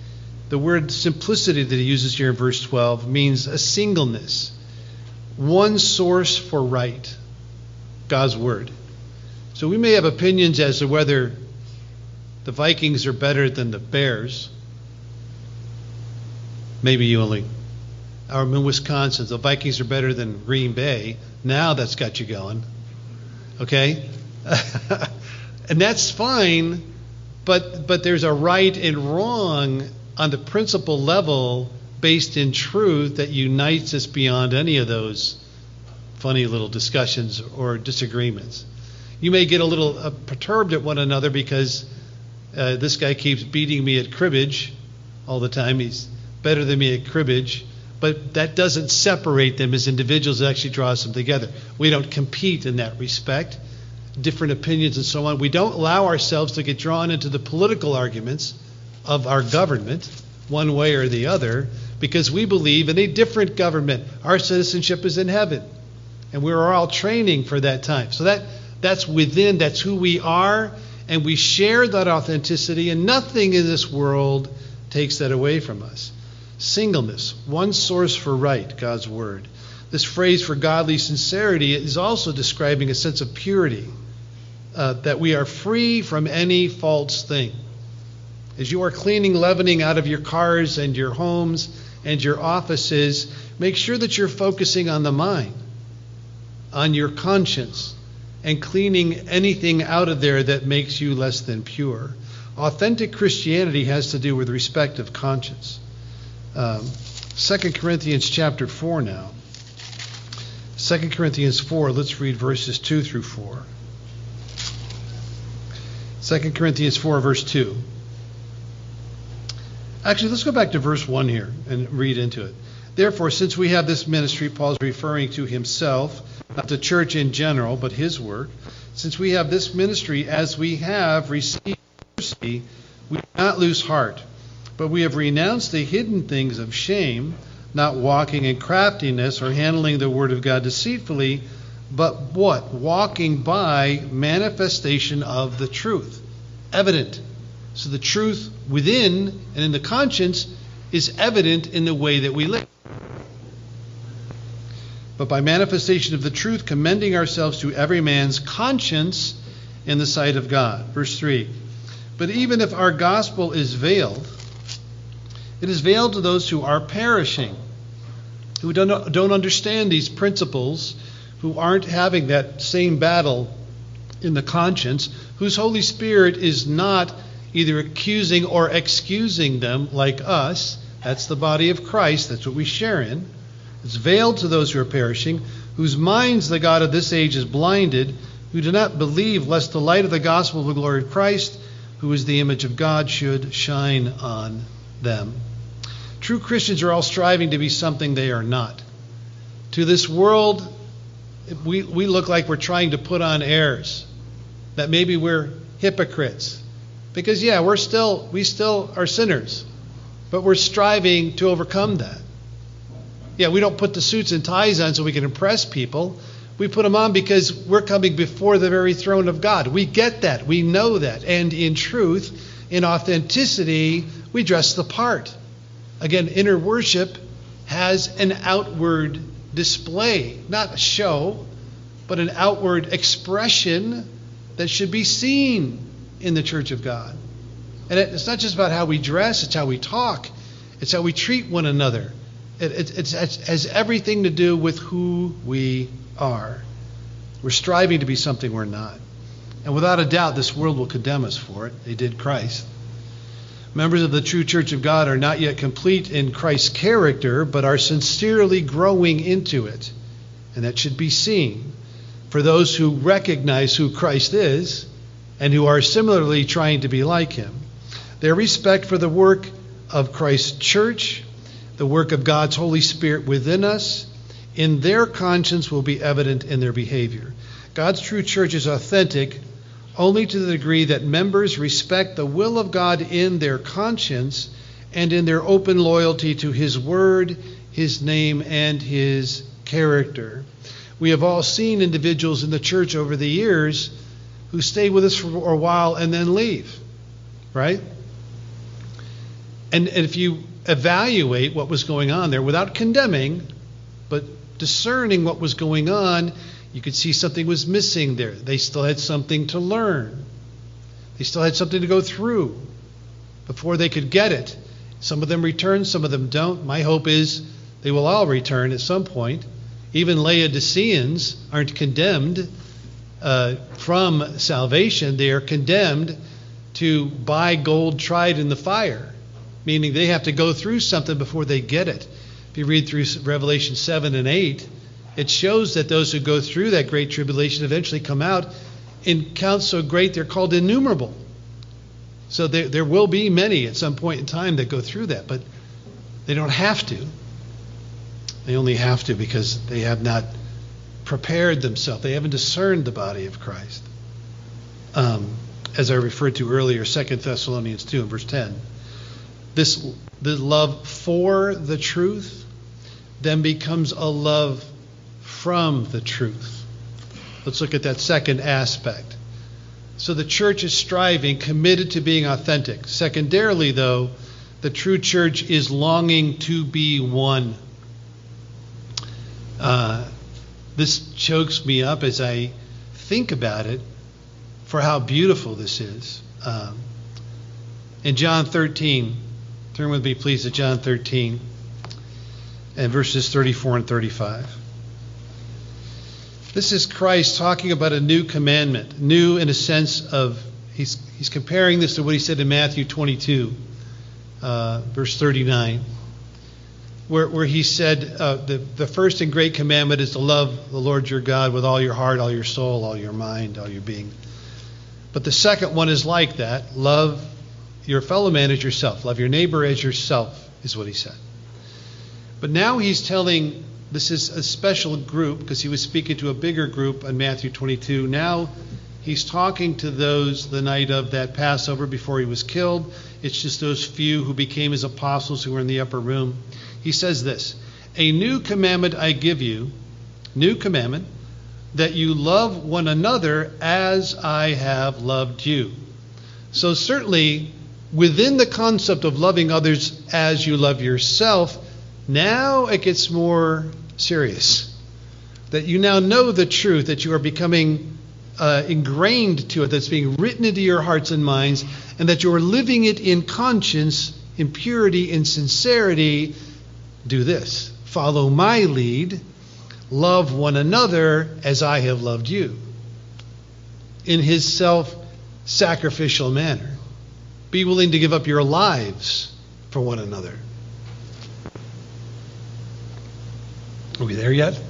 The word simplicity that he uses here in verse twelve means a singleness, one source for right, God's word. So we may have opinions as to whether the Vikings are better than the Bears. Maybe you only, or in Wisconsin, the Vikings are better than Green Bay. Now that's got you going. Okay? And that's fine, but but there's a right and wrong on the principle level based in truth that unites us beyond any of those funny little discussions or disagreements. You may get a little uh, perturbed at one another because uh, this guy keeps beating me at cribbage all the time. He's better than me at cribbage. But that doesn't separate them as individuals. It actually draws them together. We don't compete in that respect. Different opinions and so on. We don't allow ourselves to get drawn into the political arguments of our government, one way or the other, because we believe in a different government. Our citizenship is in heaven, and we're all training for that time. So that that's within, that's who we are, and we share that authenticity, and nothing in this world takes that away from us. Singleness, one source for right, God's word. This phrase for godly sincerity is also describing a sense of purity, uh, that we are free from any false thing. As you are cleaning leavening out of your cars and your homes and your offices, make sure that you're focusing on the mind, on your conscience, and cleaning anything out of there that makes you less than pure. Authentic Christianity has to do with respect of conscience. Um, Second Corinthians chapter four now. Second Corinthians four, let's read verses two through four. Second Corinthians four, verse two. Actually, let's go back to verse one here and read into it. Therefore, since we have this ministry, Paul's referring to himself, not the church in general, but his work. Since we have this ministry, as we have received mercy, we do not lose heart. But we have renounced the hidden things of shame, not walking in craftiness or handling the word of God deceitfully, but what? Walking by manifestation of the truth. Evident. So the truth within and in the conscience is evident in the way that we live. But by manifestation of the truth, commending ourselves to every man's conscience in the sight of God. Verse three. But even if our gospel is veiled, it is veiled to those who are perishing, who don't, don't understand these principles, who aren't having that same battle in the conscience, whose Holy Spirit is not either accusing or excusing them like us. That's the body of Christ. That's what we share in. It's veiled to those who are perishing, whose minds the God of this age is blinded, who do not believe, lest the light of the gospel of the glory of Christ, who is the image of God, should shine on them. True Christians are all striving to be something they are not. To this world, we, we look like we're trying to put on airs, that maybe we're hypocrites. Because, yeah, we're still, we still are sinners, but we're striving to overcome that. Yeah, we don't put the suits and ties on so we can impress people. We put them on because we're coming before the very throne of God. We get that. We know that. And in truth, in authenticity, we dress the part. Again, inner worship has an outward display, not a show, but an outward expression that should be seen in the church of God. And it's not just about how we dress, it's how we talk, it's how we treat one another. It, it, it's, it has everything to do with who we are. We're striving to be something we're not. And without a doubt, this world will condemn us for it. They did Christ. Members of the true church of God are not yet complete in Christ's character, but are sincerely growing into it. And that should be seen. For those who recognize who Christ is and who are similarly trying to be like him, their respect for the work of Christ's church, the work of God's Holy Spirit within us, in their conscience will be evident in their behavior. God's true church is authentic only to the degree that members respect the will of God in their conscience and in their open loyalty to his word, his name, and his character. We have all seen individuals in the church over the years who, who stay with us for a while and then leave, right? And, and if you evaluate what was going on there without condemning, but discerning what was going on, you could see something was missing there. They still had something to learn. They still had something to go through before they could get it. Some of them return, some of them don't. My hope is they will all return at some point. Even Laodiceans aren't condemned uh, from salvation. They are condemned to buy gold tried in the fire, meaning they have to go through something before they get it. If you read through Revelation seven and eight, it shows that those who go through that great tribulation eventually come out in counts so great they're called innumerable. So there, there will be many at some point in time that go through that, but they don't have to. They only have to because they have not prepared themselves. They haven't discerned the body of Christ. Um, as I referred to earlier, Second Thessalonians two and verse ten. This the love for the truth then becomes a love from the truth. Let's look at that second aspect. So the church is striving, committed to being authentic. Secondarily, though, the true church is longing to be one. Uh, this chokes me up as I think about it for how beautiful this is. Um, in John thirteen, turn with me please to John thirteen and verses thirty-four and thirty-five. This is Christ talking about a new commandment, new in a sense of, he's, he's comparing this to what he said in Matthew twenty-two, uh, verse thirty-nine. Where, where he said uh, the, the first and great commandment is to love the Lord your God with all your heart, all your soul, all your mind, all your being. But the second one is like that. Love your fellow man as yourself. Love your neighbor as yourself, is what he said. But now he's telling, this is a special group, because he was speaking to a bigger group in Matthew twenty-two. Now he's talking to those the night of that Passover before he was killed. It's just those few who became his apostles who were in the upper room. He says this, a new commandment I give you, new commandment, that you love one another as I have loved you. So certainly within the concept of loving others as you love yourself, now it gets more serious. That you now know the truth, that you are becoming uh, ingrained to it, that's being written into your hearts and minds, and that you are living it in conscience, in purity, in sincerity. Do this. Follow my lead. Love one another as I have loved you. In his self-sacrificial manner. Be willing to give up your lives for one another. Are we there yet?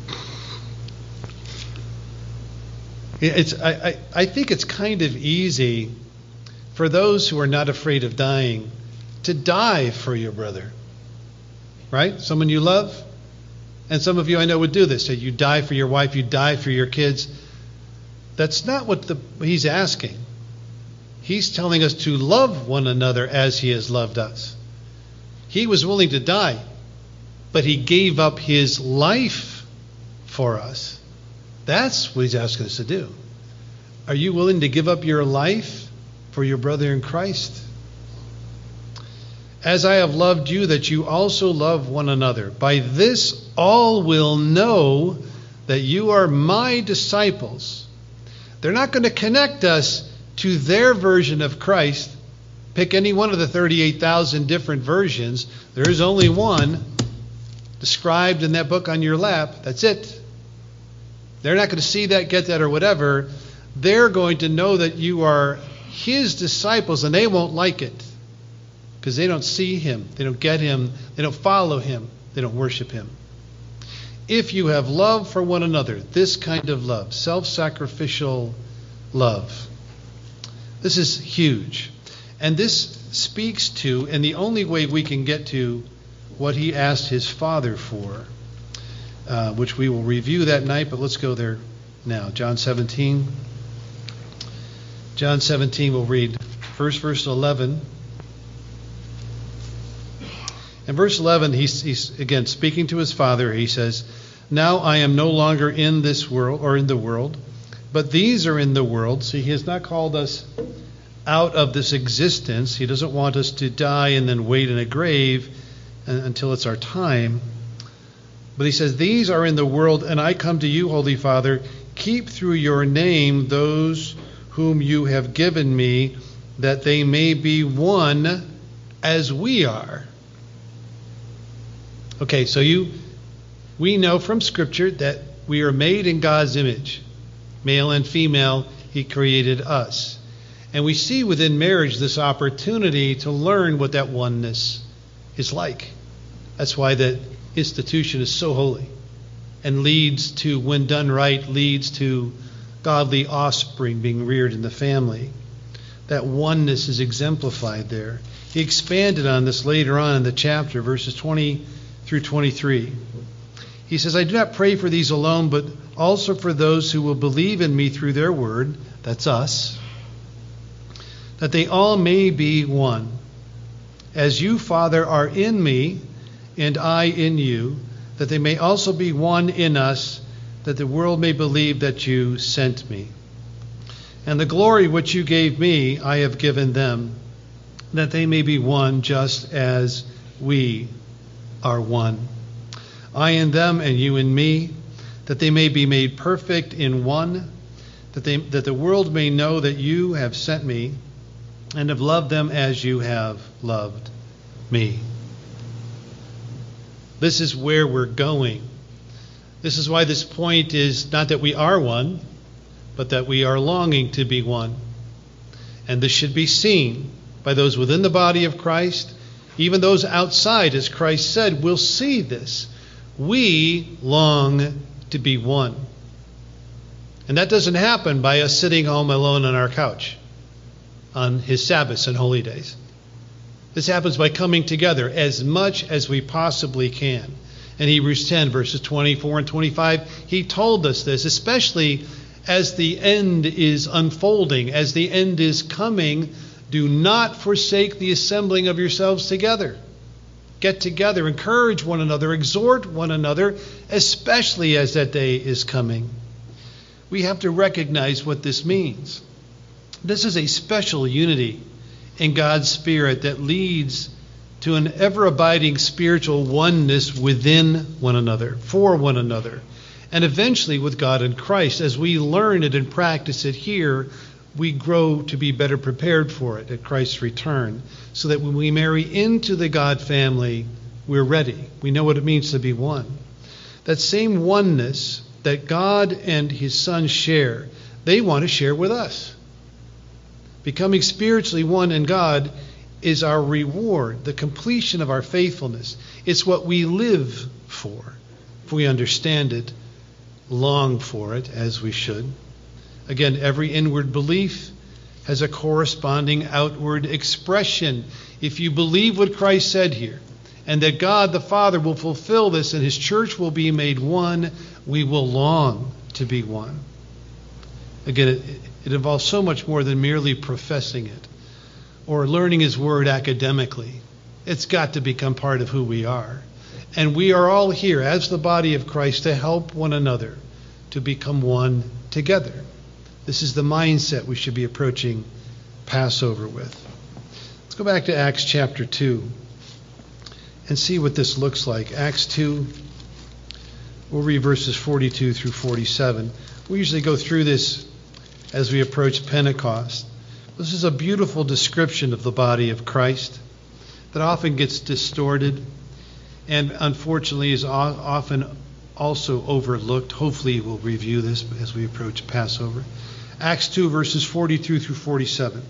It's, I, I, I think it's kind of easy for those who are not afraid of dying to die for your brother. Right? Someone you love. And some of you I know would do this. Say you die for your wife, you die for your kids. That's not what the, he's asking. He's telling us to love one another as he has loved us. He was willing to die, but he gave up his life for us. That's what he's asking us to do. Are you willing to give up your life for your brother in Christ? As I have loved you, that you also love one another. By this all will know that you are my disciples. They're not going to connect us to their version of Christ. Pick any one of the thirty-eight thousand different versions. There is only one described in that book on your lap. That's it. They're not going to see that, get that, or whatever. They're going to know that you are his disciples, and they won't like it. Because they don't see him, they don't get him, they don't follow him, they don't worship him. If you have love for one another, this kind of love, self-sacrificial love, this is huge. And this speaks to, and the only way we can get to what he asked his Father for, uh, which we will review that night, but let's go there now. John seventeen. John seventeen, we'll read first verse eleven. In verse eleven, he's, he's again speaking to his Father. He says, now I am no longer in this world, or in the world, but these are in the world. See, he has not called us out of this existence. He doesn't want us to die and then wait in a grave until it's our time. But he says, these are in the world, and I come to you, Holy Father. Keep through your name those whom you have given me, that they may be one as we are. Okay, so you, we know from Scripture that we are made in God's image. Male and female, he created us. And we see within marriage this opportunity to learn what that oneness is like. That's why that institution is so holy and leads to, when done right, leads to godly offspring being reared in the family. That oneness is exemplified there. He expanded on this later on in the chapter, verses twenty through twenty-three. He says, I do not pray for these alone, but also for those who will believe in me through their word, that's us, that they all may be one. As you, Father, are in me, and I in you, that they may also be one in us, that the world may believe that you sent me. And the glory which you gave me, I have given them, that they may be one just as we are one. I in them and you in me, that they may be made perfect in one, that they that the world may know that you have sent me and have loved them as you have loved me. This is where we're going. This is why this point is not that we are one, but that we are longing to be one. And this should be seen by those within the body of Christ. Even those outside, as Christ said, will see this. We long to be one. And that doesn't happen by us sitting home alone on our couch on his Sabbaths and holy days. This happens by coming together as much as we possibly can. In Hebrews ten, verses twenty-four and twenty-five, he told us this, especially as the end is unfolding, as the end is coming. Do not forsake the assembling of yourselves together. Get together, encourage one another, exhort one another, especially as that day is coming. We have to recognize what this means. This is a special unity in God's Spirit that leads to an ever-abiding spiritual oneness within one another, for one another, and eventually with God and Christ. As we learn it and practice it here, we grow to be better prepared for it at Christ's return, so that when we marry into the God family, we're ready. We know what it means to be one. That same oneness that God and his Son share, they want to share with us. Becoming spiritually one in God is our reward, the completion of our faithfulness. It's what we live for, if we understand it, long for it as we should. Again, every inward belief has a corresponding outward expression. If you believe what Christ said here, and that God the Father will fulfill this and his church will be made one, we will long to be one. Again, it, it involves so much more than merely professing it or learning his word academically. It's got to become part of who we are. And we are all here as the body of Christ to help one another to become one together. This is the mindset we should be approaching Passover with. Let's go back to Acts chapter two and see what this looks like. Acts two, we'll read verses forty-two through forty-seven. We usually go through this as we approach Pentecost. This is a beautiful description of the body of Christ that often gets distorted and unfortunately is often also overlooked. Hopefully we'll review this as we approach Passover. Acts two, verses forty-two through forty-seven.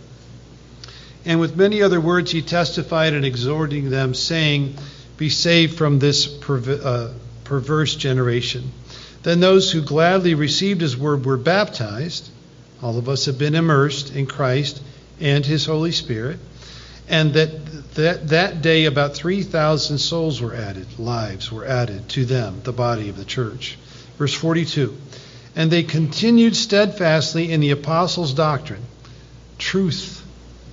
And with many other words he testified and exhorting them, saying, be saved from this perv- uh, perverse generation. Then those who gladly received his word were baptized. All of us have been immersed in Christ and his Holy Spirit. And that that, that day about three thousand souls were added, lives were added to them, the body of the church. Verse forty-two. And they continued steadfastly in the apostles' doctrine, truth,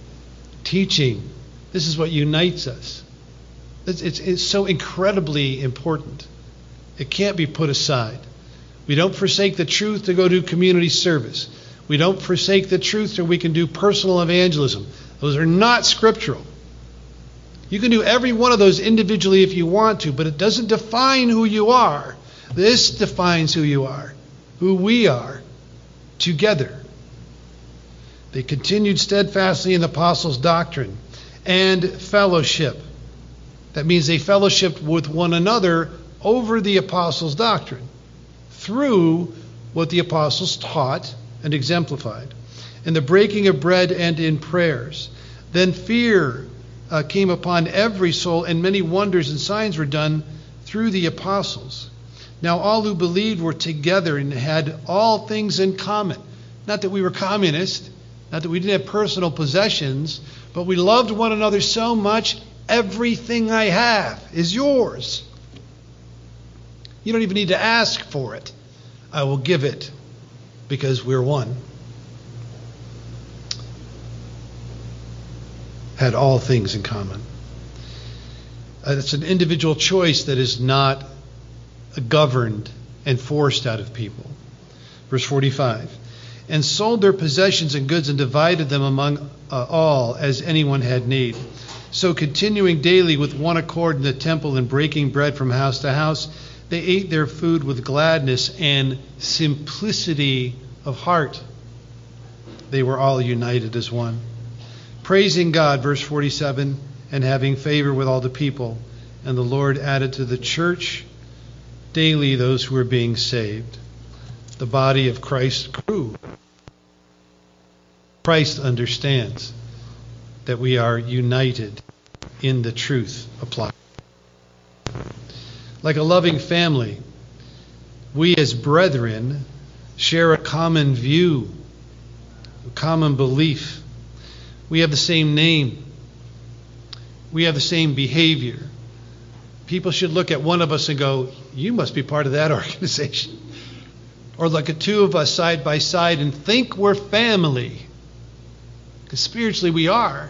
teaching. This is what unites us. It's, it's, it's so incredibly important. It can't be put aside. We don't forsake the truth to go do community service. We don't forsake the truth so we can do personal evangelism. Those are not scriptural. You can do every one of those individually if you want to, but it doesn't define who you are. This defines who you are, who we are, together. They continued steadfastly in the apostles' doctrine and fellowship. That means they fellowshiped with one another over the apostles' doctrine, through what the apostles taught and exemplified, in the breaking of bread and in prayers. Then fear uh, came upon every soul, and many wonders and signs were done through the apostles. Now all who believed were together and had all things in common. Not that we were communist, not that we didn't have personal possessions, but we loved one another so much, everything I have is yours. You don't even need to ask for it. I will give it because we're one. Had all things in common. Uh, it's an individual choice that is not governed and forced out of people. Verse forty-five. And sold their possessions and goods and divided them among uh, all as anyone had need. So continuing daily with one accord in the temple and breaking bread from house to house, they ate their food with gladness and simplicity of heart. They were all united as one. Praising God, verse forty-seven, and having favor with all the people. And the Lord added to the church daily those who were being saved. The body of Christ grew. Christ understands that we are united in the truth applied. Like a loving family, we as brethren share a common view, a common belief. We have the same name. We have the same behavior. People should look at one of us and go, you must be part of that organization. Or look at two of us side by side and think we're family. Because spiritually we are.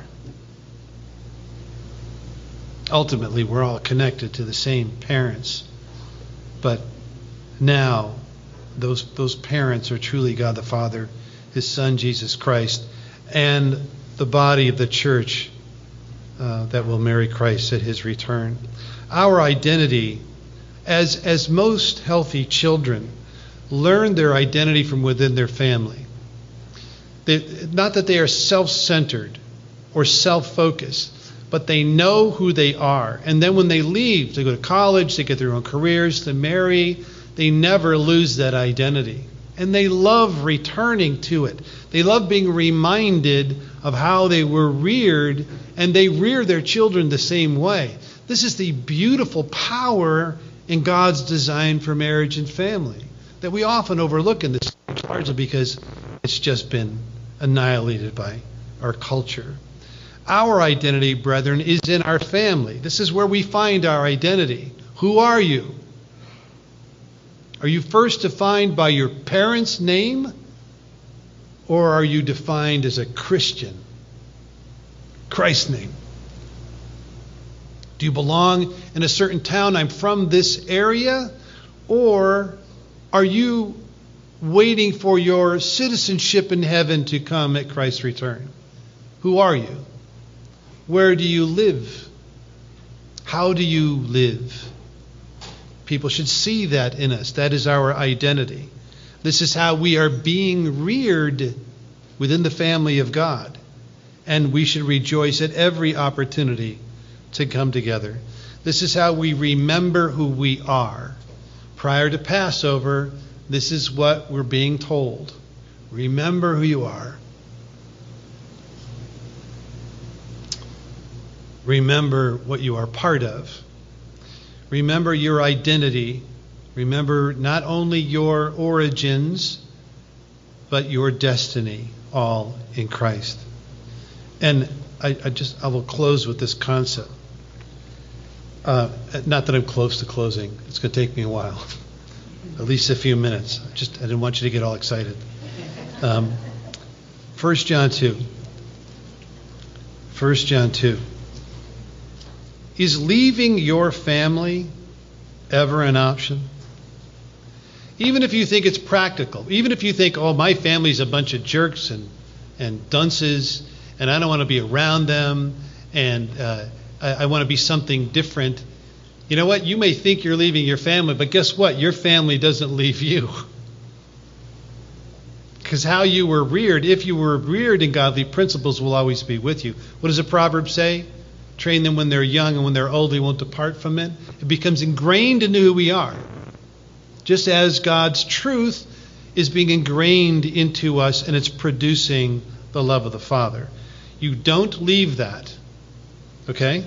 Ultimately, we're all connected to the same parents. But now, those, those parents are truly God the Father, His Son, Jesus Christ, and the body of the church uh, that will marry Christ at His return. Our identity, as, as most healthy children, learn their identity from within their family. They, not that they are self-centered or self-focused, but they know who they are. And then when they leave, they go to college, they get their own careers, they marry, they never lose that identity. And they love returning to it. They love being reminded of how they were reared, and they rear their children the same way. This is the beautiful power in God's design for marriage and family that we often overlook in this, largely because it's just been annihilated by our culture. Our identity, brethren, is in our family. This is where we find our identity. Who are you? Are you first defined by your parents' name, or are you defined as a Christian? Christ's name. Do you belong in a certain town? I'm from this area. Or are you waiting for your citizenship in heaven to come at Christ's return? Who are you? Where do you live? How do you live? People should see that in us. That is our identity. This is how we are being reared within the family of God. And we should rejoice at every opportunity to come together. This is how we remember who we are. Prior to Passover, this is what we're being told. Remember who you are. Remember what you are part of. Remember your identity. Remember not only your origins, but your destiny, all in Christ. And I, I just I will close with this concept. Uh, not that I'm close to closing. It's going to take me a while, at least a few minutes. Just I didn't want you to get all excited. Um, First John two. First John two. Is leaving your family ever an option? Even if you think it's practical, even if you think, oh, my family's a bunch of jerks and, and dunces, and I don't want to be around them, and uh, I, I want to be something different. You know what? You may think you're leaving your family, but guess what? Your family doesn't leave you. Because how you were reared, if you were reared in godly principles, will always be with you. What does the proverb say? Train them when they're young, and when they're old, they won't depart from it. It becomes ingrained into who we are. Just as God's truth is being ingrained into us, and it's producing the love of the Father. You don't leave that. Okay?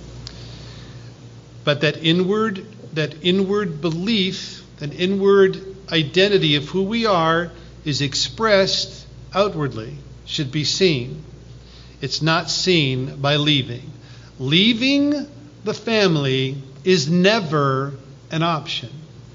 But that inward, that inward belief, that inward identity of who we are is expressed outwardly, should be seen. It's not seen by leaving. Leaving the family is never an option.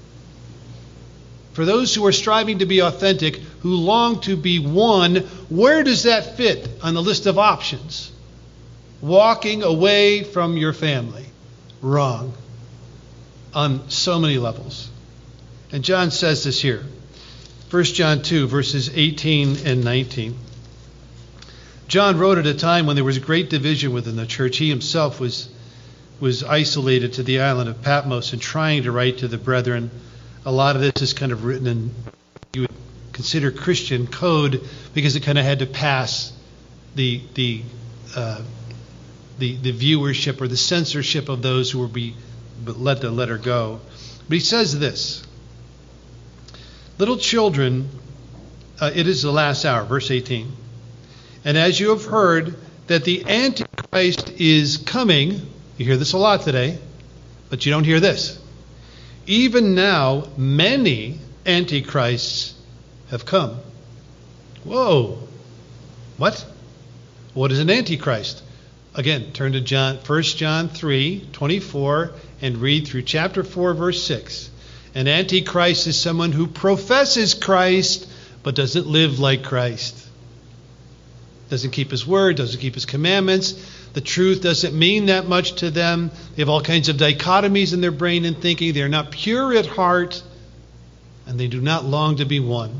For those who are striving to be authentic, who long to be one, where does that fit on the list of options? Walking away from your family. Wrong. On so many levels. And John says this here. First John two, verses eighteen and nineteen. John wrote at a time when there was great division within the church. He himself was, was isolated to the island of Patmos and trying to write to the brethren. A lot of this is kind of written in, you would consider, Christian code, because it kind of had to pass the the uh, the, the viewership or the censorship of those who were be let the letter go. But he says this. Little children, uh, it is the last hour, verse eighteen. And as you have heard that the Antichrist is coming, you hear this a lot today, but you don't hear this. Even now, many Antichrists have come. Whoa. What? What is an Antichrist? Again, turn to John, First John three, twenty-four, and read through chapter four, verse six. An Antichrist is someone who professes Christ, but doesn't live like Christ. Doesn't keep his word, doesn't keep his commandments. The truth doesn't mean that much to them. They have all kinds of dichotomies in their brain and thinking. They are not pure at heart, and they do not long to be one.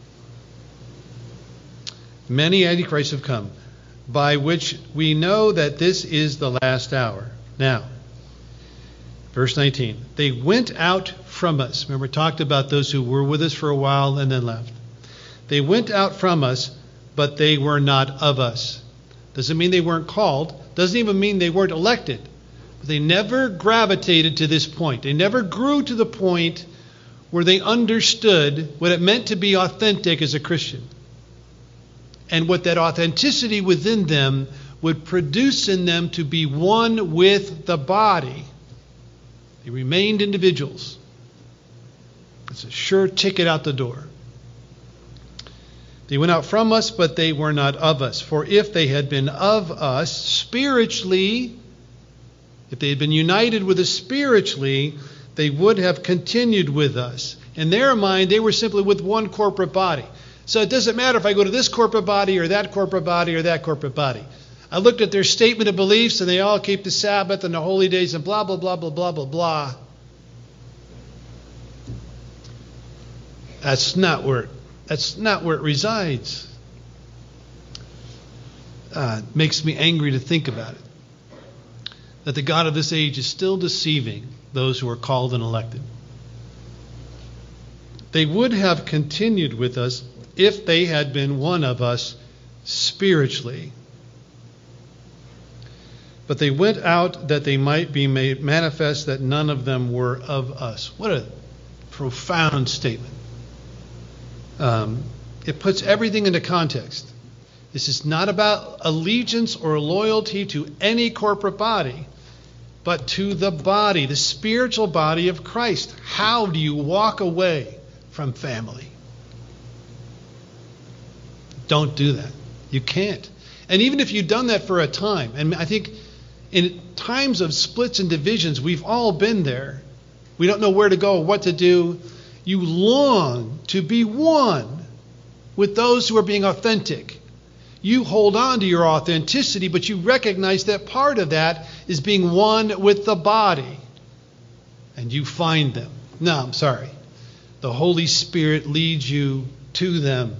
Many Antichrists have come, by which we know that this is the last hour. Now, verse nineteen. They went out from us. Remember, we talked about those who were with us for a while and then left. They went out from us, but they were not of us. Doesn't mean they weren't called. Doesn't even mean they weren't elected. But they never gravitated to this point. They never grew to the point where they understood what it meant to be authentic as a Christian. And what that authenticity within them would produce in them to be one with the body. They remained individuals. It's a sure ticket out the door. They went out from us, but they were not of us. For if they had been of us spiritually, if they had been united with us spiritually, they would have continued with us. In their mind, they were simply with one corporate body. So it doesn't matter if I go to this corporate body or that corporate body or that corporate body. I looked at their statement of beliefs, and they all keep the Sabbath and the holy days and blah, blah, blah, blah, blah, blah, blah. That's not where it That's not where it resides. Uh, it makes me angry to think about it. That the God of this age is still deceiving those who are called and elected. They would have continued with us if they had been one of us spiritually. But they went out that they might be made manifest that none of them were of us. What a profound statement. Um, it puts everything into context. This is not about allegiance or loyalty to any corporate body, but to the body, the spiritual body of Christ. How do you walk away from family? Don't do that. You can't. And even if you've done that for a time, and I think in times of splits and divisions, we've all been there. We don't know where to go or what to do. You long to be one with those who are being authentic. You hold on to your authenticity, but you recognize that part of that is being one with the body. And you find them. No, I'm sorry. the Holy Spirit leads you to them.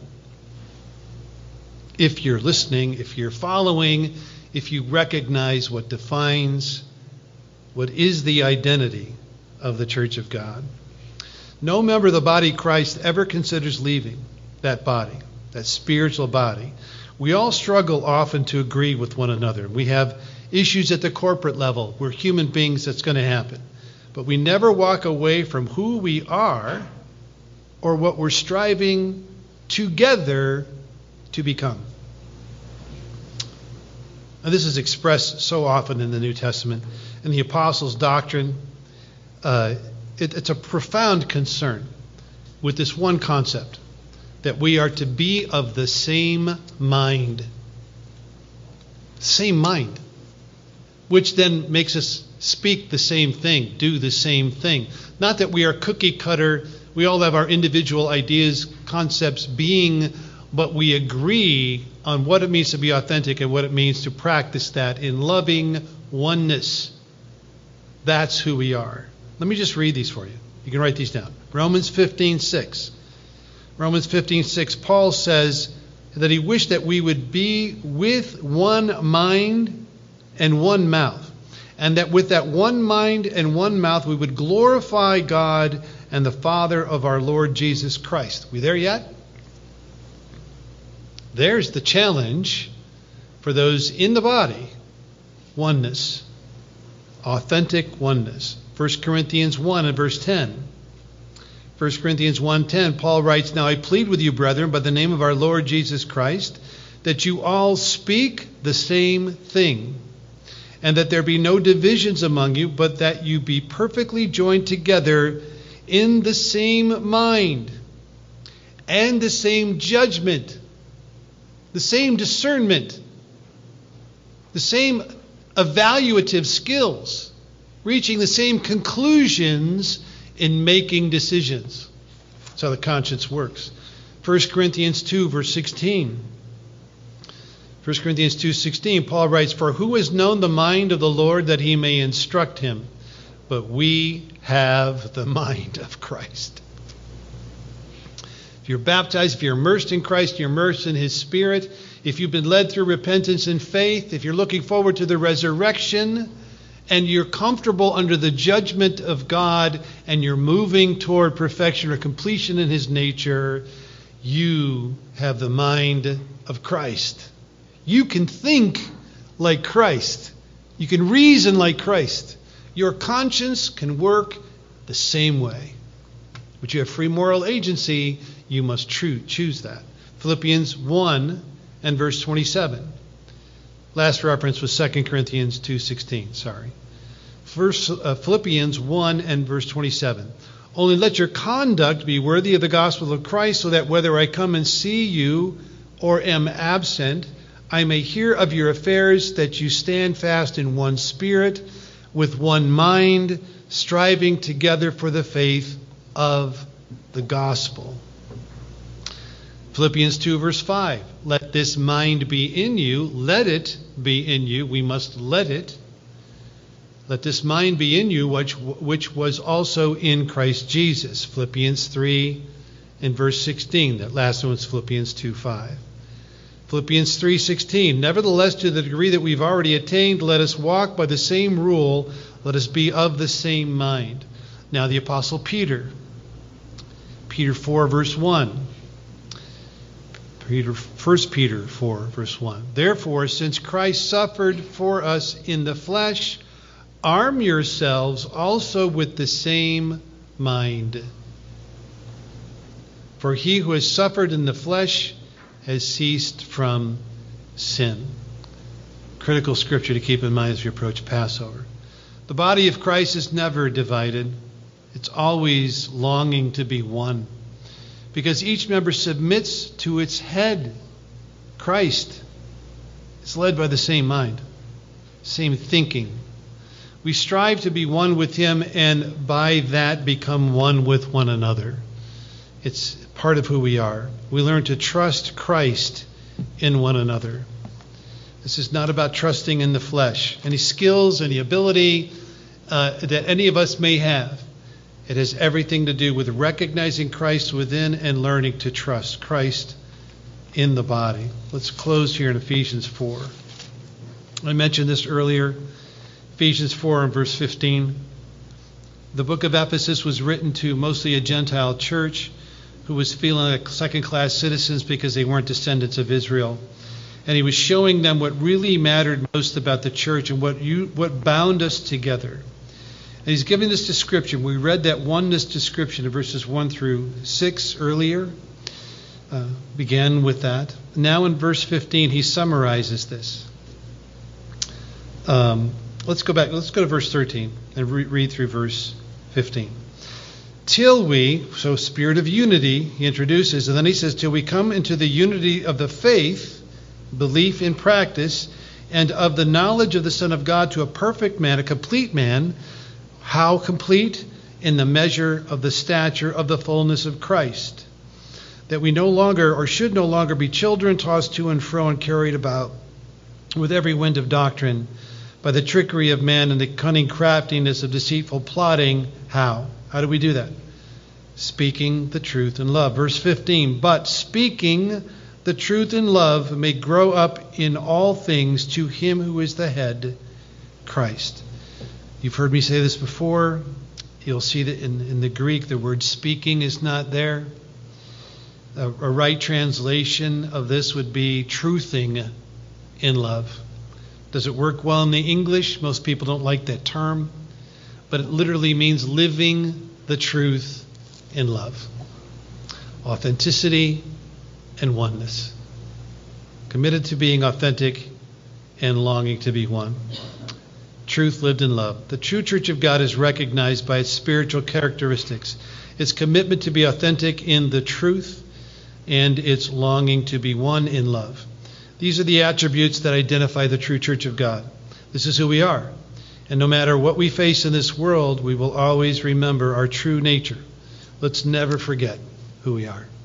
If you're listening, if you're following, if you recognize what defines what is the identity of the Church of God. No member of the body of Christ ever considers leaving that body, that spiritual body. We all struggle often to agree with one another. We have issues at the corporate level. We're human beings, that's going to happen. But we never walk away from who we are or what we're striving together to become. And this is expressed so often in the New Testament. In the Apostles' doctrine, uh, it, it's a profound concern with this one concept, that we are to be of the same mind. Same mind. Which then makes us speak the same thing, do the same thing. Not that we are cookie cutter, we all have our individual ideas, concepts, being, but we agree on what it means to be authentic and what it means to practice that in loving oneness. That's who we are. Let me just read these for you. You can write these down. Romans fifteen six. Romans fifteen six, Paul says that he wished that we would be with one mind and one mouth, and that with that one mind and one mouth we would glorify God and the Father of our Lord Jesus Christ. We there yet? There's the challenge for those in the body. Oneness. Authentic oneness. First Corinthians one and verse ten. First Corinthians one ten, Paul writes, "Now I plead with you, brethren, by the name of our Lord Jesus Christ, that you all speak the same thing, and that there be no divisions among you, but that you be perfectly joined together in the same mind and the same judgment, the same discernment, the same evaluative skills, reaching the same conclusions in making decisions." That's how the conscience works. First Corinthians two, verse sixteen. First Corinthians two sixteen, Paul writes, "For who has known the mind of the Lord that he may instruct him? But we have the mind of Christ." If you're baptized, if you're immersed in Christ, you're immersed in his Spirit. If you've been led through repentance and faith, if you're looking forward to the resurrection, and you're comfortable under the judgment of God, and you're moving toward perfection or completion in his nature, you have the mind of Christ. You can think like Christ. You can reason like Christ. Your conscience can work the same way. But you have free moral agency. You must tru- choose that. Philippians one and verse twenty-seven. Last reference was Second Corinthians two sixteen. Sorry. First, uh, Philippians one and verse twenty-seven. "Only let your conduct be worthy of the gospel of Christ, so that whether I come and see you or am absent, I may hear of your affairs, that you stand fast in one spirit, with one mind, striving together for the faith of the gospel." Philippians two verse five, "Let this mind be in you." Let it be in you. We must let it. "Let this mind be in you, which, which was also in Christ Jesus." Philippians three and verse sixteen. That last one was Philippians two five. Philippians three sixteen, "Nevertheless, to the degree that we've already attained, let us walk by the same rule. Let us be of the same mind." Now the Apostle Peter. Peter four verse one. Peter, First Peter four verse one. "Therefore, since Christ suffered for us in the flesh, arm yourselves also with the same mind. For he who has suffered in the flesh has ceased from sin." Critical scripture to keep in mind as we approach Passover. The body of Christ is never divided. It's always longing to be one, because each member submits to its head, Christ. It's led by the same mind, same thinking. We strive to be one with him, and by that become one with one another. It's part of who we are. We learn to trust Christ in one another. This is not about trusting in the flesh, any skills, any ability uh, that any of us may have. It has everything to do with recognizing Christ within and learning to trust Christ in the body. Let's close here in Ephesians four. I mentioned this earlier. Ephesians four and verse fifteen. The book of Ephesus was written to mostly a Gentile church who was feeling like second-class citizens because they weren't descendants of Israel. And he was showing them what really mattered most about the church and what you what bound us together. And he's giving this description. We read that oneness description in verses one through six earlier. Uh, began with that. Now in verse fifteen, he summarizes this. Um, let's go back. Let's go to verse thirteen and re- read through verse fifteen. Till we, so spirit of unity, he introduces, and then he says, till we come into the unity of the faith, belief in practice, and of the knowledge of the Son of God to a perfect man, a complete man. How complete? In the measure of the stature of the fullness of Christ. That we no longer, or should no longer, be children tossed to and fro and carried about with every wind of doctrine, by the trickery of man and the cunning craftiness of deceitful plotting. How? How do we do that? Speaking the truth in love. Verse fifteen, but speaking the truth in love may grow up in all things to him who is the head, Christ. You've heard me say this before. You'll see that in, in the Greek, the word speaking is not there. A, a right translation of this would be truthing in love. Does it work well in the English? Most people don't like that term, but it literally means living the truth in love. Authenticity and oneness. Committed to being authentic and longing to be one. Truth lived in love. The true church of God is recognized by its spiritual characteristics, its commitment to be authentic in the truth, and its longing to be one in love. These are the attributes that identify the true church of God. This is who we are. And no matter what we face in this world, we will always remember our true nature. Let's never forget who we are.